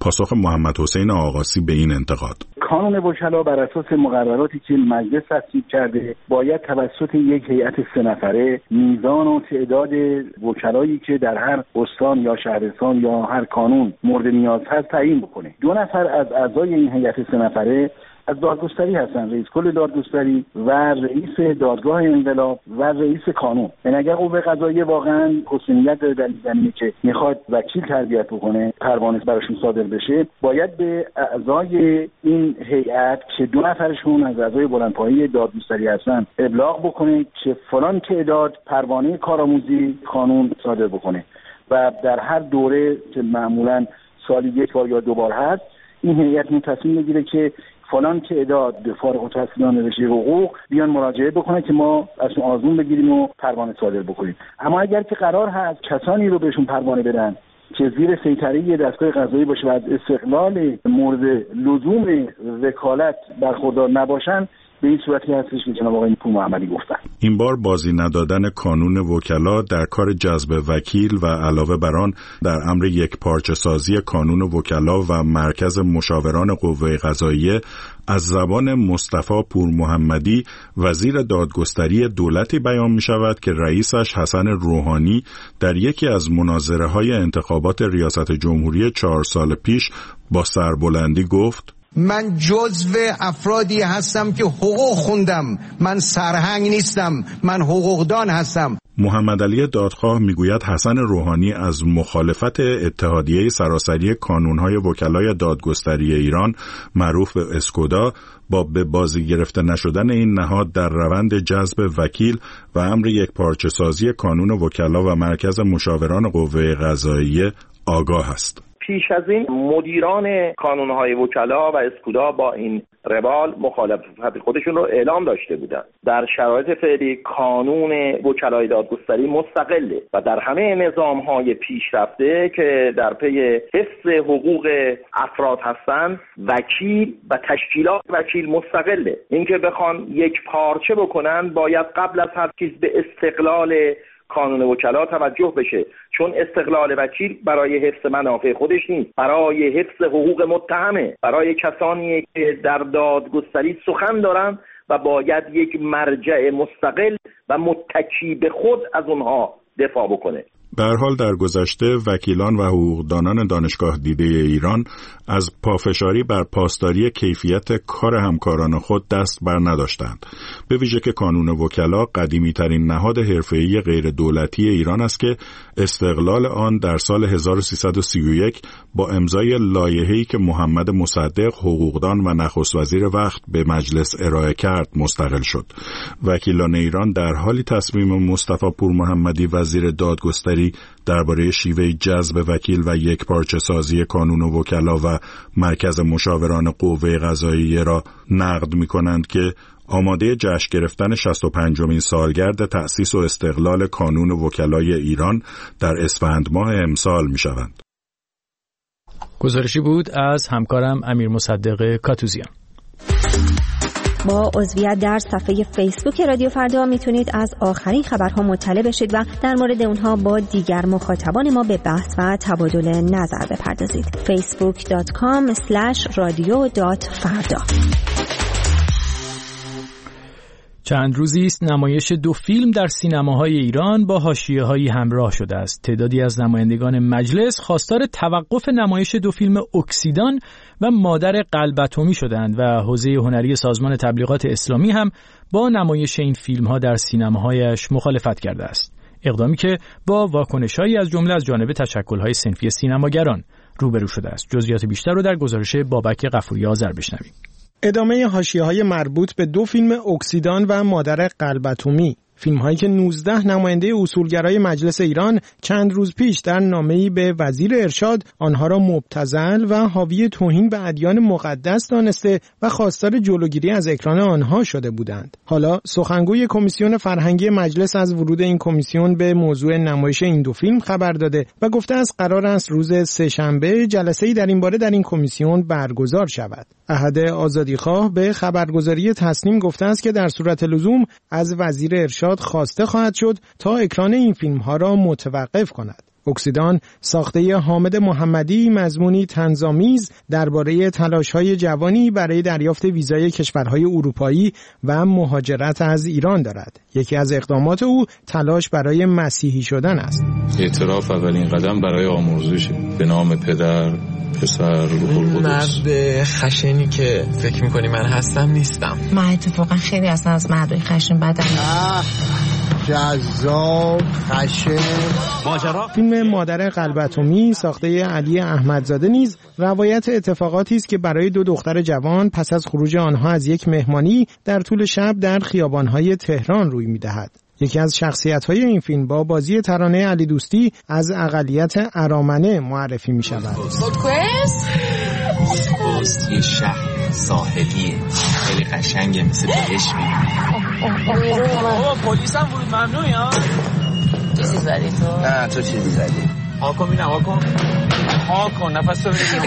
پاسخ محمد حسین آقاسی به این انتقاد: کانون وکلا بر اساس مقرراتی که مجلس تصویب کرده باید توسط یک هیئت سه نفره میزان و تعداد وکلایی که در هر استان یا شهرستان یا هر کانون مورد نیاز هست تعیین بکنه. دو نفر از اعضای این هیئت سه نفره از دادگستری هستن، رئیس کل دادگستری و رئیس دادگاه انقلاب و رئیس کانون. یعنی اگر قوه قضاییه واقعا حسنیت داره در این زمینه که میخواد وکیل تربیت بکنه، پروانه براشون صادر بشه، باید به اعضای این هیئت که دو نفرشون از اعضای بلندپایه دادگستری هستن ابلاغ بکنه که فلان تعداد پروانه کارآموزی کانون صادر بکنه و در هر دوره که معمولا سالی یک بار یا دو بار هست، این هیئت تصمیم میگیره که فلان تعداد فارغ التحصیلان رشته حقوق بیان مراجعه بکنه که ما ازشون آزمون بگیریم و پروانه صادر بکنیم. اما اگر که قرار هست کسانی رو بهشون پروانه بدن که زیر سیطره دستگاه قضایی باشه و از استقلال مورد لزوم وکالت برخوردار نباشن، به این صورتی هستش که جناب آقای پور محمدی گفتن. این بار بازی ندادن کانون وکلا در کار جذب وکیل و علاوه بر آن در امر یک پارچه سازی کانون وکلا و مرکز مشاوران قوه قضاییه از زبان مصطفی پور محمدی وزیر دادگستری دولتی بیان می شود که رئیسش حسن روحانی در یکی از مناظره های انتخابات ریاست جمهوری چهار سال پیش با سربلندی گفت: من جزو افرادی هستم که حقوق خوندم، من سرهنگ نیستم، من حقوقدان هستم. محمد علی دادخواه میگوید حسن روحانی از مخالفت اتحادیه سراسری کانونهای وکلای دادگستری ایران معروف به اسکودا با به بازی گرفته نشدن این نهاد در روند جذب وکیل و امر یک پارچه سازی کانون وکلا و مرکز مشاوران قوه قضاییه آگاه است. پیش از این مدیران کانونهای وکلا و اسکودا با این روال مخالفت خودشون رو اعلام داشته بودند. در شرایط فعلی کانون وکلای دادگستری مستقله و در همه نظام‌های پیشرفته که در پی حفظ حقوق افراد هستند، وکیل و تشکیلات وکیل مستقله. اینکه بخوان یک پارچه بکنن باید قبل از هر چیز به استقلال کانون وکلا توجه بشه، چون استقلال وکیل برای حفظ منافع خودش نیست، برای حفظ حقوق متهمه، برای کسانی که در دادگستری سخن دارن و باید یک مرجع مستقل و متکی به خود از اونها دفاع بکنه. به هر حال در گذشته وکیلان و حقوقدانان دانشگاه دیده ایران از پافشاری بر پاسداری کیفیت کار همکاران خود دست بر نداشتند. به ویژه که کانون وکلا قدیمی ترین نهاد حرفه‌ای غیر دولتی ایران است که استقلال آن در سال هزار و سیصد و سی و یک با امضای لایحه‌ای که محمد مصدق حقوقدان و نخست وزیر وقت به مجلس ارائه کرد مستقل شد. وکیلان ایران در حالی تصمیم مصطفی پور محمدی وزیر دادگستری درباره شیوه جذب وکیل و یک پارچه سازی کانون وکلا و مرکز مشاوران قوه قضاییه را نقد می کنند که آماده جشن گرفتن شصت و پنجمین سالگرد تأسیس و استقلال کانون وکلای ایران در اسفند ماه امسال می شوند. گزارشی بود از همکارم امیر مصدق کاتوزیان. با عضویت در صفحه فیسبوک رادیو فردا میتونید از آخرین خبرها مطلع بشید و در مورد اونها با دیگر مخاطبان ما به بحث و تبادل نظر بپردازید. فیسبوک دات کام اسلش رادیو دات فردا. چند روزی است نمایش دو فیلم در سینماهای ایران با حاشیه‌هایی همراه شده است. تعدادی از نمایندگان مجلس خواستار توقف نمایش دو فیلم اکسیدان و مادر قلب اتمی شدند و حوزه هنری سازمان تبلیغات اسلامی هم با نمایش این فیلم‌ها در سینماهایش مخالفت کرده است. اقدامی که با واکنش‌هایی از جمله از جانب تشکل‌های صنفی سینماگران روبرو شده است. جزئیات بیشتر رو در گزارش بابک غفوری آذر بشنویم. ادامه حاشیه‌های مربوط به دو فیلم اکسیدان و مادر قلب اتمی، فیلم هایی که نوزده نماینده اصولگرای مجلس ایران چند روز پیش در نامه‌ای به وزیر ارشاد آنها را مبتذل و حاوی توهین به ادیان مقدس دانسته و خواستار جلوگیری از اکران آنها شده بودند. حالا سخنگوی کمیسیون فرهنگی مجلس از ورود این کمیسیون به موضوع نمایش این دو فیلم خبر داده و گفته است قرار است روز سه‌شنبه جلسه‌ای در این باره در این کمیسیون برگزار شود. احد آزادیخواه به خبرگزاری تصنیم گفته است که در صورت لزوم از وزیر ارشاد خواسته خواهد شد تا اکران این فیلم‌ها را متوقف کند. اکسیدان ساخته حامد محمدی مضمونی طنزآمیز درباره تلاش‌های جوانی برای دریافت ویزای کشورهای اروپایی و مهاجرت از ایران دارد. یکی از اقدامات او تلاش برای مسیحی شدن است. اعتراف اولین قدم برای آمرزشه. به نام پدر، پسر، روح القدس. مرد خشنی که فکر می‌کنی من هستم نیستم. من اتفاقا خیلی اصلا از مردای خشن بدم. جذاب، خشن. ماجرا فیلم مادر قلب اتمی ساخته علی احمدزاده نیز روایت اتفاقاتی است که برای دو دختر جوان پس از خروج آنها از یک مهمانی در طول شب در خیابان‌های تهران روی می‌دهد. یکی از شخصیت‌های این فیلم با بازی ترانه علی دوستی از اقلیت ارامنه معرفی می‌شود. یه شهر ساحلی خیلی قشنگه، مثل بهش می‌بینی. بابا پلیس هم ورود ممنوعی ها؟ چیزی زدی تو؟ نه تو چیزی زدی. ها کن بینم ها کن ها کن نفس رو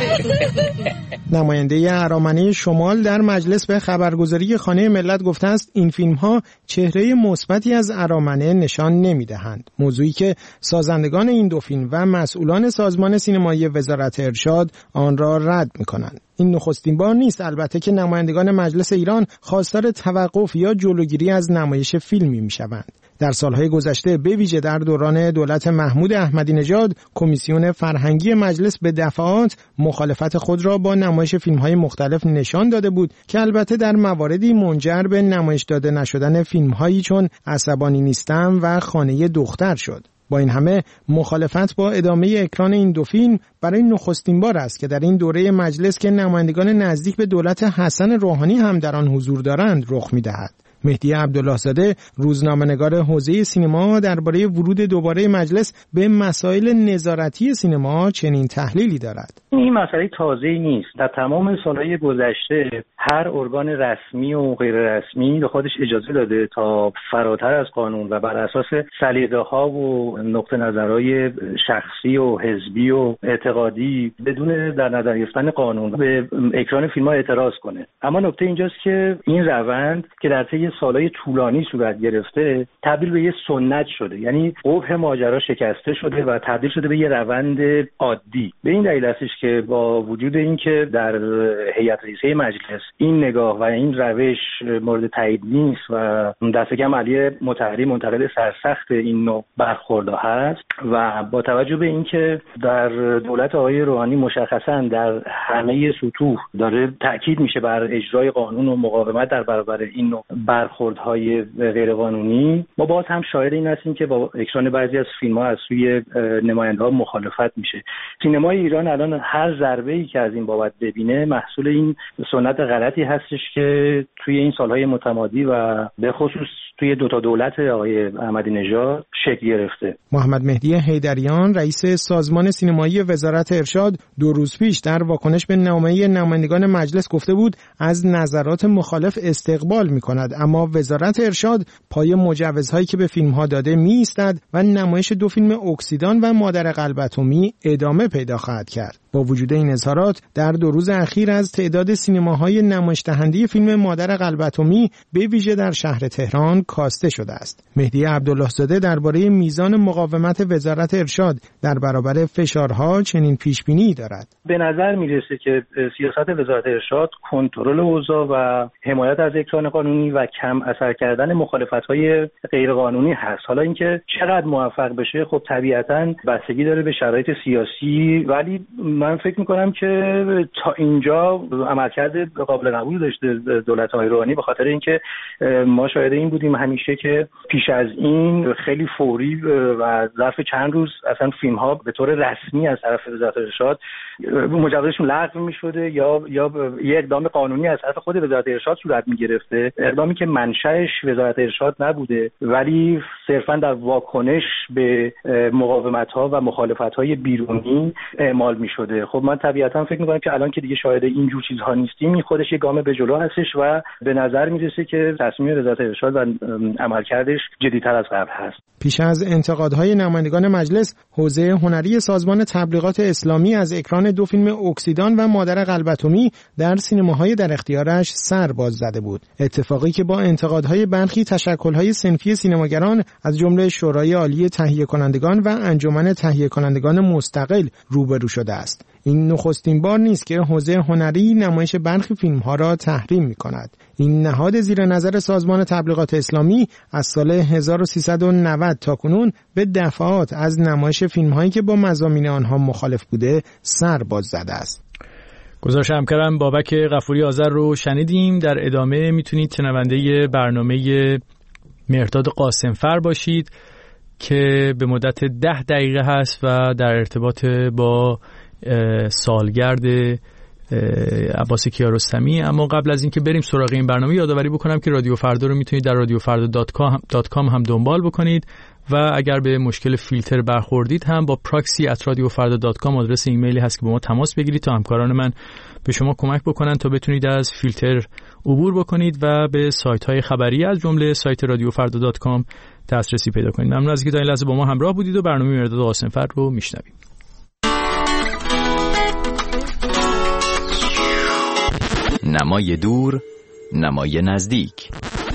بگیرم. نماینده ارامنه شمال در مجلس به خبرگزاری خانه ملت گفته است این فیلم ها چهره مثبتی از ارامنه نشان نمیدهند، موضوعی که سازندگان این دو فیلم و مسئولان سازمان سینمایی وزارت ارشاد آن را رد می‌کنند. این نخستین بار نیست البته که نمایندگان مجلس ایران خواستار توقف یا جلوگیری از نمایش فیلمی می‌شوند. در سالهای گذشته به ویژه در دوران دولت محمود احمدی نژاد کمیسیون فرهنگی مجلس به دفعات مخالفت خود را با نمایش فیلم‌های مختلف نشان داده بود که البته در مواردی منجر به نمایش داده نشدن فیلم‌هایی چون عصبانی نیستم و خانه دختر شد. با این همه مخالفت با ادامه اکران این دو فیلم برای نخستین بار است که در این دوره مجلس که نمایندگان نزدیک به دولت حسن روحانی هم در آن حضور دارند رخ می‌دهد. مهدی عبدالله زاده روزنامه‌نگار حوزه سینما درباره ورود دوباره مجلس به مسائل نظارتی سینما چنین تحلیلی دارد. این مسئله تازه‌ای نیست. در تمام سالهای گذشته هر ارگان رسمی و غیر رسمی به خودش اجازه داده تا فراتر از قانون و بر اساس سلیقه‌ها و نقطه نظرهای شخصی و حزبی و اعتقادی بدون در نظر گرفتن قانون به اکران فیلم‌ها اعتراض کنه. اما نکته اینجاست که این روند که در طی سالهای طولانی صورت گرفته تبدیل به یه سنت شده، یعنی قبح ماجرا شکسته شده و تبدیل شده به یه روند عادی. به این دلیل استش که با وجود اینکه در هیئت رئیسه مجلس این نگاه و این روش مورد تایید نیست و دست کم علی مطهری منتقد سرسخت این نوع برخوردها هست و با توجه به اینکه در دولت آقای روحانی مشخصاً در همه سطوح داره تاکید میشه بر اجرای قانون و مقاومت در برابر این نوع برخوردهای غیرقانونی، ما باز هم شاهد این هستیم که با اکران بعضی از فیلم‌ها از سوی نماینده‌ها مخالفت میشه. سینمای ایران الان هر ضربه‌ای که از این بابت ببینه محصول این سنت غلطی هستش که توی این سالهای متمادی و به خصوص توی دو تا دولت آقای احمدی نژاد شکل گرفته. محمد مهدی حیدریان رئیس سازمان سینمایی وزارت ارشاد دو روز پیش در واکنش به نامه نمایندگان مجلس گفته بود از نظرات مخالف استقبال می‌کند، اما وزارت ارشاد پای مجوزهایی که به فیلم‌ها داده می‌ایستد و نمایش دو فیلم اکسیدان و مادر قلب اتمی ادامه پیدا خواهد کرد. با وجود این اظهارات در دو روز اخیر از تعداد سینماهای نمایش دهنده فیلم مادر قلب اتمی به ویژه در شهر تهران کاسته شده است. مهدی عبدالله زاده درباره میزان مقاومت وزارت ارشاد در برابر فشارها چنین پیش‌بینی دارد. به نظر میرسه که سیاست وزارت ارشاد کنترل اوضاع و حمایت از اکران قانونی و کم اثر کردن مخالفت‌های غیرقانونی هست. حالا اینکه چقدر موفق بشه خب طبیعتاً بستگی داره به شرایط سیاسی، ولی من فکر می‌کنم که تا اینجا عملکرد قابل قبول داشته دولت آقای روحانی، به خاطر اینکه ما شاهد این بودیم همیشه که پیش از این خیلی فوری و ظرف چند روز اصلا فیلم‌ها به طور رسمی از طرف وزارت ارشاد مجوزشون لغو می‌شده یا یا یک اقدام قانونی از طرف خود وزارت ارشاد صورت می‌گرفته، اقدامی که منشأش وزارت ارشاد نبوده ولی صرفاً در واکنش به مقاومت‌ها و مخالفت‌های بیرونی اعمال می‌شده. شده. خب من طبیعتا فکر می‌کنم که الان که دیگه شاهد این جور چیزها نیستیم، این خودش یه گام به جلو هستش و به نظر میرسه که تصمیم وزارت ارشاد و عملکردش جدی‌تر از قبل هست. پیش از انتقادهای نمایندگان مجلس، حوزه هنری سازمان تبلیغات اسلامی از اکران دو فیلم اکسیدان و مادر قلب اتمی در سینماهای در اختیارش سر باز زده بود. اتفاقی که با انتقادهای برخی تشکل‌های صنفی سینماگران از جمله شورای عالی تهیه کنندگان و انجمن تهیه کنندگان مستقل روبرو شده است. این نخستین بار نیست که حوزه هنری نمایش برخی فیلم‌ها را تحریم می‌کند. این نهاد زیر نظر سازمان تبلیغات اسلامی از سال هزار و سیصد و نود تا کنون به دفعات از نمایش فیلم‌هایی که با مضامین آنها مخالف بوده سر باز زده است. گزارش همکارم بابک غفوری آذر رو شنیدیم. در ادامه میتونید شنونده برنامه مهرداد قاسمفر باشید که به مدت ده دقیقه هست و در ارتباط با سالگرد عباس کیارستمی. اما قبل از اینکه بریم سراغ این برنامه یادآوری بکنم که رادیو فردا رو میتونید در رادیو فردا دات کام هم دنبال بکنید و اگر به مشکل فیلتر برخوردید هم با پراکسی ات رادیو فردا دات کام آدرس ایمیلی هست که با ما تماس بگیرید تا همکاران من به شما کمک بکنن تا بتونید از فیلتر عبور بکنید و به سایت های خبری از جمله سایت رادیو فردا دات کام دسترسی پیدا کنید. ممنون از اینکه تا این لحظه با ما همراه بودید و برنامه مهرداد قاسمفر رو میشنویم. نمای دور، نمای نزدیک.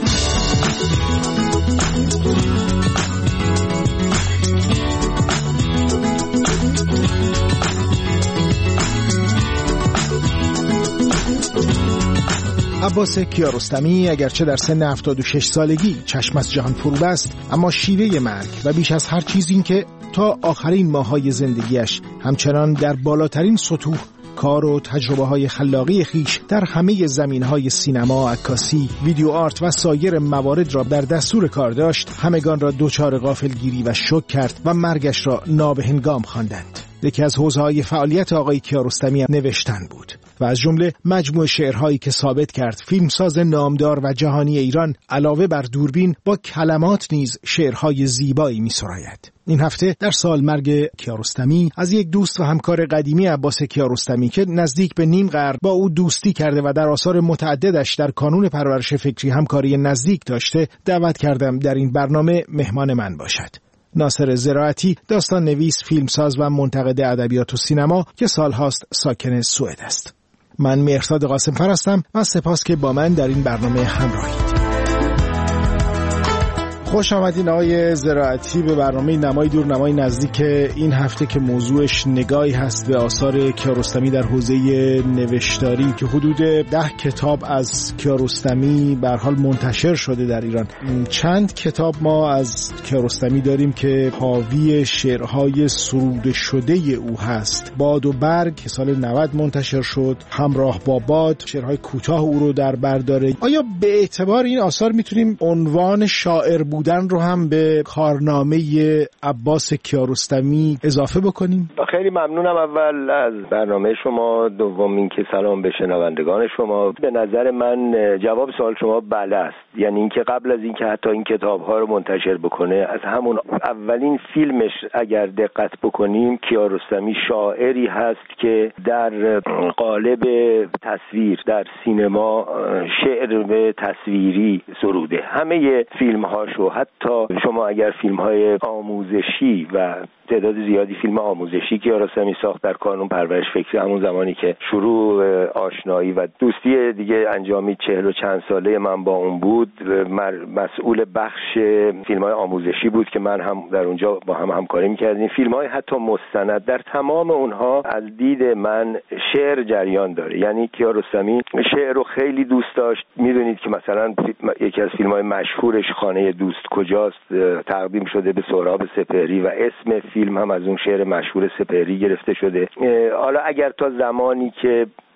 عباس کیارستمی اگرچه در سن هفتاد و شش سالگی چشم از جهان فرو بست، اما شیوه مرگ و بیش از هر چیز این که تا آخرین ماهای زندگیش همچنان در بالاترین سطوح کار و تجربه های خلاقی خیش در همه زمین های سینما، عکاسی، ویدیو آرت و سایر موارد را در دستور کار داشت، همگان را دوچار غافلگیری و شوک کرد و مرگش را نابهنگام خواندند. یکی از حوزه‌های فعالیت آقای کیارستمی نوشتن بود و از جمله مجموع شعرهایی که ثابت کرد فیلمساز نامدار و جهانی ایران علاوه بر دوربین با کلمات نیز شعرهای زیبایی می‌سراید. این هفته در سالمرگ کیارستمی از یک دوست و همکار قدیمی عباس کیارستمی که نزدیک به نیم قرن با او دوستی کرده و در آثار متعددش در کانون پرورش فکری همکاری نزدیک داشته دعوت کردم در این برنامه مهمان من باشد. ناصر زراعتی، داستان نویس، فیلمساز و منتقد ادبیات و سینما که سالهاست ساکن سوئد است. من مهرداد قاسمفر هستم و سپاس که با من در این برنامه همراهید. خوش آمدین آقای زراعتی به برنامه نمای دور نمای نزدیک این هفته که موضوعش نگاهی هست به آثار کیارستمی در حوزه نوشتاری که حدود ده کتاب از کیارستمی به هر حال منتشر شده در ایران. چند کتاب ما از کیارستمی داریم که حاوی شعرهای سروده شده او هست. باد و برگ که سال نود منتشر شد، همراه با باد شعرهای کوتاه او رو در بر داره. آیا به اعتبار این آثار میتونیم عنوان شاعر بود بودن رو هم به کارنامه عباس کیارستمی اضافه بکنیم؟ خیلی ممنونم اول از برنامه شما، دوم اینکه سلام به شنوندگان شما. به نظر من جواب سوال شما بله است، یعنی اینکه قبل از اینکه حتی این کتاب‌ها رو منتشر بکنه، از همون اولین فیلمش اگر دقت بکنیم کیارستمی شاعری هست که در قالب تصویر در سینما شعر به تصویری سروده. همه فیلم‌هاشو، حتی شما اگر فیلم‌های آموزشی و تعداد زیادی فیلم آموزشی کیارستمی ساخت در کانون پرورش فکری، همون زمانی که شروع آشنایی و دوستی دیگه انجامید، چهل و چند ساله من با اون بود، مسئول بخش فیلم‌های آموزشی بود که من هم در اونجا با هم همکاری می‌کردیم. فیلم‌های حتی مستند، در تمام اونها از دید من شعر جریان داره. یعنی کیارستمی شعر رو خیلی دوست داشت. می‌دونید که مثلا یکی از فیلم‌های مشهورش خانه دوست کجاست تقدیم شده به سهراب سپهری و اسم فیلم هم از اون شعر مشهور سپهری گرفته شده. حالا اگر تا زمانی که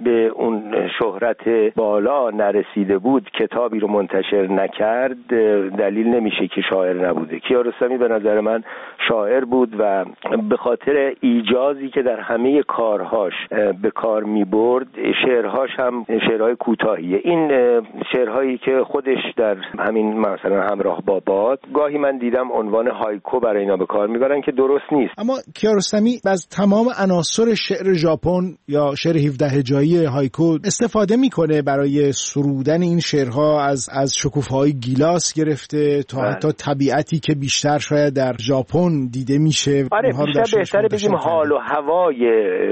به اون شهرت بالا نرسیده بود کتابی رو منتشر نکرد دلیل نمیشه که شاعر نبوده. کیارستمی به نظر من شاعر بود و به خاطر ایجازی که در همه کارهاش به کار میبرد شعرهاش هم شعرهای کوتاهیه. این شعرهایی که خودش در همین مثلا همراه با باد گاهی من دیدم عنوان هایکو برای اینا به کار میبرن که درست نیست. اما کیارستمی از تمام عناصر شعر ژاپن یا شعر هفده هجایی هایکو استفاده میکنه برای سرودن این شعرها، از از شکوفه‌های گیلاس گرفته تا بله. حتی طبیعتی که بیشتر شاید در ژاپن دیده میشه. آره بیشتر بهتره بگیم حال و هوای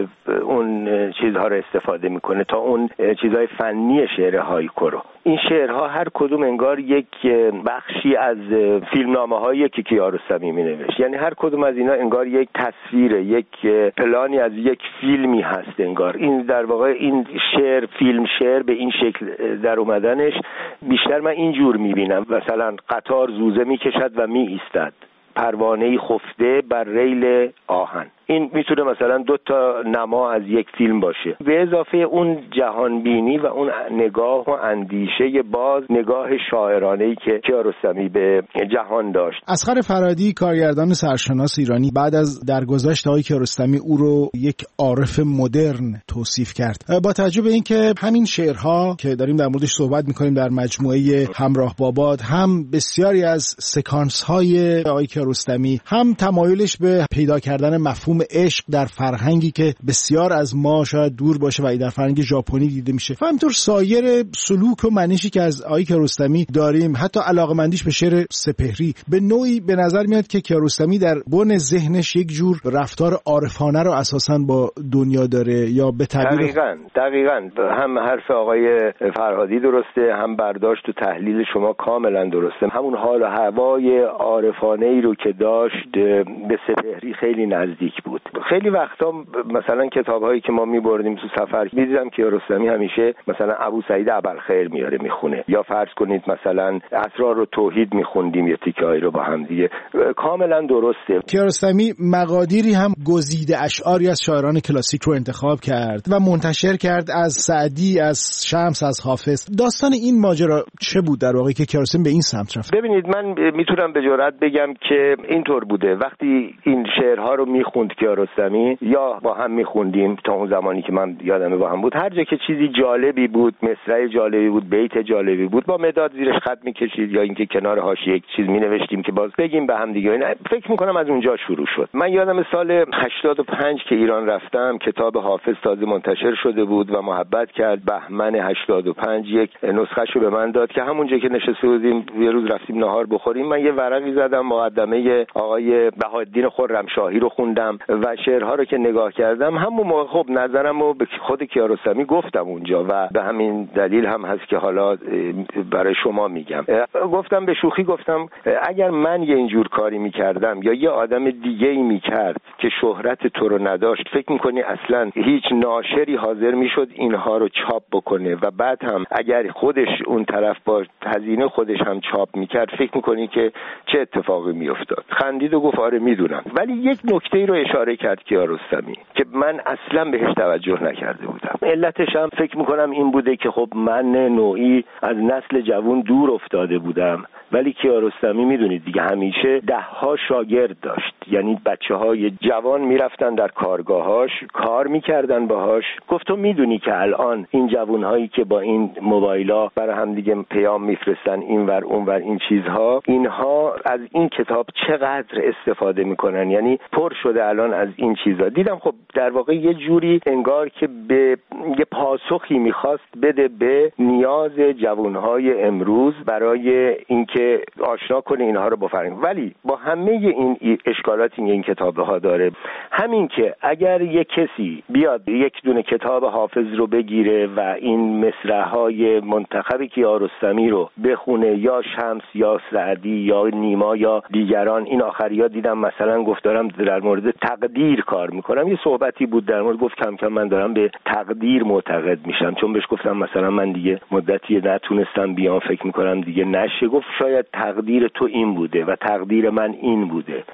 اون چیزها رو استفاده میکنه تا اون چیزهای فنی شعر هایکو رو. این شعرها هر کدوم انگار یک بخشی از فیلمنامه‌هایی که کیارستمی می‌نوشت، یعنی هر کدوم از اینا انگار یک تصویر، یک پلانی از یک فیلمی هست. انگار این در واقع این شعر فیلم شعر به این شکل در اومدنش بیشتر من اینجور می‌بینم. مثلا قطار زوزه می‌کشد و می‌ایستد، پروانه‌ای خفته بر ریل آهن. این میتونه مثلا دو تا نما از یک فیلم باشه، به اضافه اون جهانبینی و اون نگاه و اندیشه باز، نگاه شاعرانه‌ای که کیارستمی به جهان داشت. اصغر فرهادی کارگردان سرشناس ایرانی بعد از درگذشت آقای کیارستمی او رو یک عارف مدرن توصیف کرد. با توجه به اینکه همین شعرها که داریم در موردش صحبت می‌کنیم در مجموعه همراه با باد هم بسیاری از سکانس‌های آقای کیارستمی هم تمایلش به پیدا کردن مفهوم عشق در فرهنگی که بسیار از ما شاید دور باشه و در فرهنگ ژاپنی دیده میشه و همینطور سایر سلوک و منشی که از آقای کیارستمی داریم، حتی علاقمندیش به شعر سپهری، به نوعی به نظر میاد که کیارستمی در بن ذهنش یک جور رفتار عارفانه رو اساساً با دنیا داره. یا به تعبیر دقیقاً دقیقاً هم حرف آقای فرهادی درسته، هم برداشت و تحلیل شما کاملا درسته. همون حال و هوای عارفانه‌ای رو که داشت به سپهری خیلی نزدیک بود. خیلی وقتا مثلا کتاب‌هایی که ما می‌بردیم تو سفر می‌دیدم که رستمی همیشه مثلا ابو سعید ابوالخیر میاره میخونه، یا فرض کنید مثلا اسرار و توحید می‌خوندیم یه تیکه‌ای رو با هم دیگه. کاملا درسته. کیارستمی مقادیری هم گزیده اشعاری از شاعران کلاسیک رو انتخاب کرد و منتشر کرد، از سعدی، از شمس، از حافظ. داستان این ماجرا چه بود در واقع که کیارستمی به این سمت رفت؟ ببینید من میتونم به جرئت بگم که اینطور بوده. وقتی این شعرها رو میخوند کیارستمی یا با هم میخوندیم تا اون زمانی که من یادمه با هم بود، هر جا که چیزی جالبی بود، مصرع جالبی بود، بیت جالبی بود، با مداد زیرش خط میکشید یا اینکه کنار حاشیه یک چیز مینوشتیم که باز بگیم به هم دیگه. این فکر میکنم از اونجا شروع شد. من یادم سال هشتاد و پنج که ایران رفتم کتاب حافظ تازه منتشر شده بود و محبت کرد بهمن هشتاد و پنج یک نسخه‌شو به من داد که همونجا که نشسته بودیم یه روز رفتیم نهار بخوریم، من یه ورقی زدم، مقدمه آقای بهاءالدین خرمشاهی رو خوندم و شعرها رو که نگاه کردم همون موقع خب نظرمو به خود کیارستمی گفتم اونجا و به همین دلیل هم هست که حالا برای شما میگم. گفتم به شوخی گفتم اگر من یه اینجور کاری میکردم یا یه آدم دیگه ای میکرد که شهرت تو رو نداشت، فکر میکنی اصلا هیچ ناشری حاضر میشد اینها رو چاپ بکنه و بعد هم اگر خودش اون طرف با هزینه خودش هم چاپ میکرد فکر میکنی که چه اتفاقی میافتاد؟ خندید و گفت آره میدونم. ولی یک نکته رو اشاره کرد کیارستمی که من اصلا بهش توجه نکرده بودم. علتش هم فکر میکنم این بوده که خب من نوعی از نسل جوان دور افتاده بودم، ولی کیارستمی میدونید دیگه همیشه ده ها شاگرد داشت، یعنی بچه های جوان میرفتن در کارگاهاش کار میکردن باهاش. گفت تو میدونی که الان این جوان هایی که با این موبایلا برای هم دیگه پیام میفرستن اینور اونور این چیزها، اینها از این کتاب چقدر استفاده میکنن، یعنی پر شده الان از این چیزا. دیدم خب در واقع یه جوری انگار که به یه پاسخی میخواست بده به نیاز جوانهای امروز برای اینکه آشنا کنه اینها رو با فرهنگ. ولی با همه این اشکالاتی این کتابه ها داره، همین که اگر یک کسی بیاد یک دونه کتاب حافظ رو بگیره و این مصرع‌های منتخب کیارستمی رو بخونه، یا شمس یا سعدی یا نیما یا دیگران، این آخریا دیدم مثلا گفت دارم در مورد تقدیر کار میکنم، یه صحبتی بود در مورد، گفت کم کم من دارم به تقدیر معتقد میشم، چون بهش گفتم مثلا من دیگه مدتی نتونستم بیام، فکر میکنم دیگه نشه. گفت شاید تقدیر تو این بوده و تقدیر من این بوده. وقتی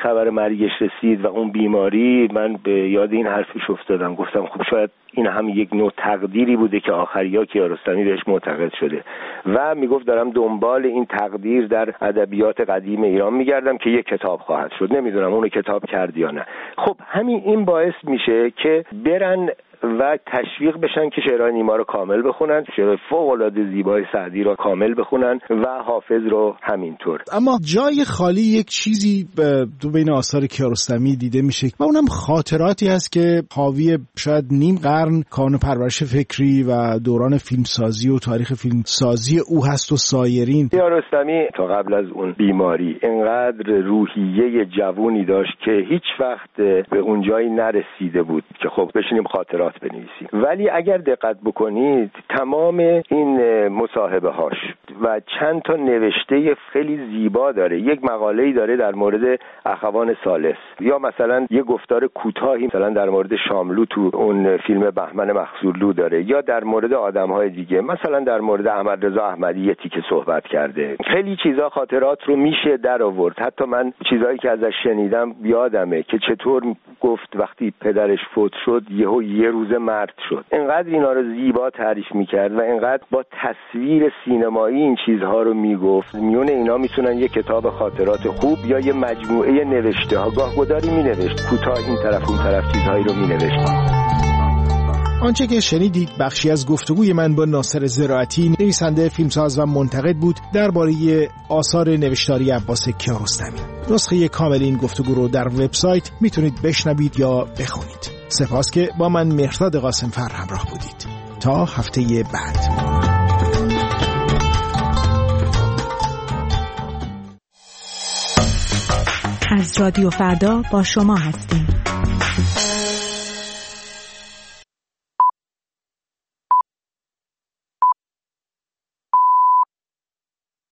خبر مرگش رسید و اون بیماری، من به یاد این حرفش افتادم، گفتم خب شاید این هم یک نوع تقدیری بوده که آخریا کیارستمی بهش معتقد شده و میگفت دارم دنبال این تقدیر در ادبیات قدیم ایران میگردم که یک کتاب خواهد شد. نمیدونم اونو کتاب کرد یا نه. خب همین این باعث میشه که برن و تشویق بشن که شعرهای نیما رو کامل بخونن، شعرهای فوق‌العاده زیبای سعدی رو کامل بخونن و حافظ رو همینطور. اما جای خالی یک چیزی تو بین آثار کیارستمی دیده میشه و اونم خاطراتی هست که حاوی شاید نیم قرن کانون پرورش فکری و دوران فیلمسازی و تاریخ فیلمسازی او هست و سایرین. کیارستمی تا قبل از اون بیماری اینقدر روحیه جوونی داشت که هیچ وقت به اون جایی نرسیده بود که خب بشینیم خاطرات بنویسیم. ولی اگر دقت بکنید تمام این مصاحبه هاش و چند تا نوشته خیلی زیبا داره. یک مقاله‌ای داره در مورد اخوان ثالث، یا مثلا یه گفتار کوتاهی مثلا در مورد شاملو تو اون فیلم بهمن مخذولو داره، یا در مورد آدم‌های دیگه مثلا در مورد احمد رضا احمدی یه تیکه صحبت کرده. خیلی چیزا خاطرات رو میشه در آورد. حتی من چیزایی که ازش شنیدم یادمه که چطور گفت وقتی پدرش فوت شد یهو یه روز مرد شد. اینقدر اینا رو زیبا تعریف میکرد و اینقدر با تصویر سینمایی این چیزها رو میگفت. میون اینا میتونن یه کتاب خاطرات خوب یا یه مجموعه نوشته ها گاه گداری مینوشت، کوتاه این طرف اون طرف چیزهایی رو مینوشت. آنچه که شنیدید بخشی از گفتگوی من با ناصر زراعتی، نویسنده، فیلمساز و منتقد بود درباره آثار نوشتاری عباس کیارستمی. نسخه کامل این گفتگو رو در وبسایت میتونید بشنوید یا بخونید. سپاس که با من مهرداد قاسمفر همراه بودید. تا هفته بعد. از رادیو فردا با شما هستیم.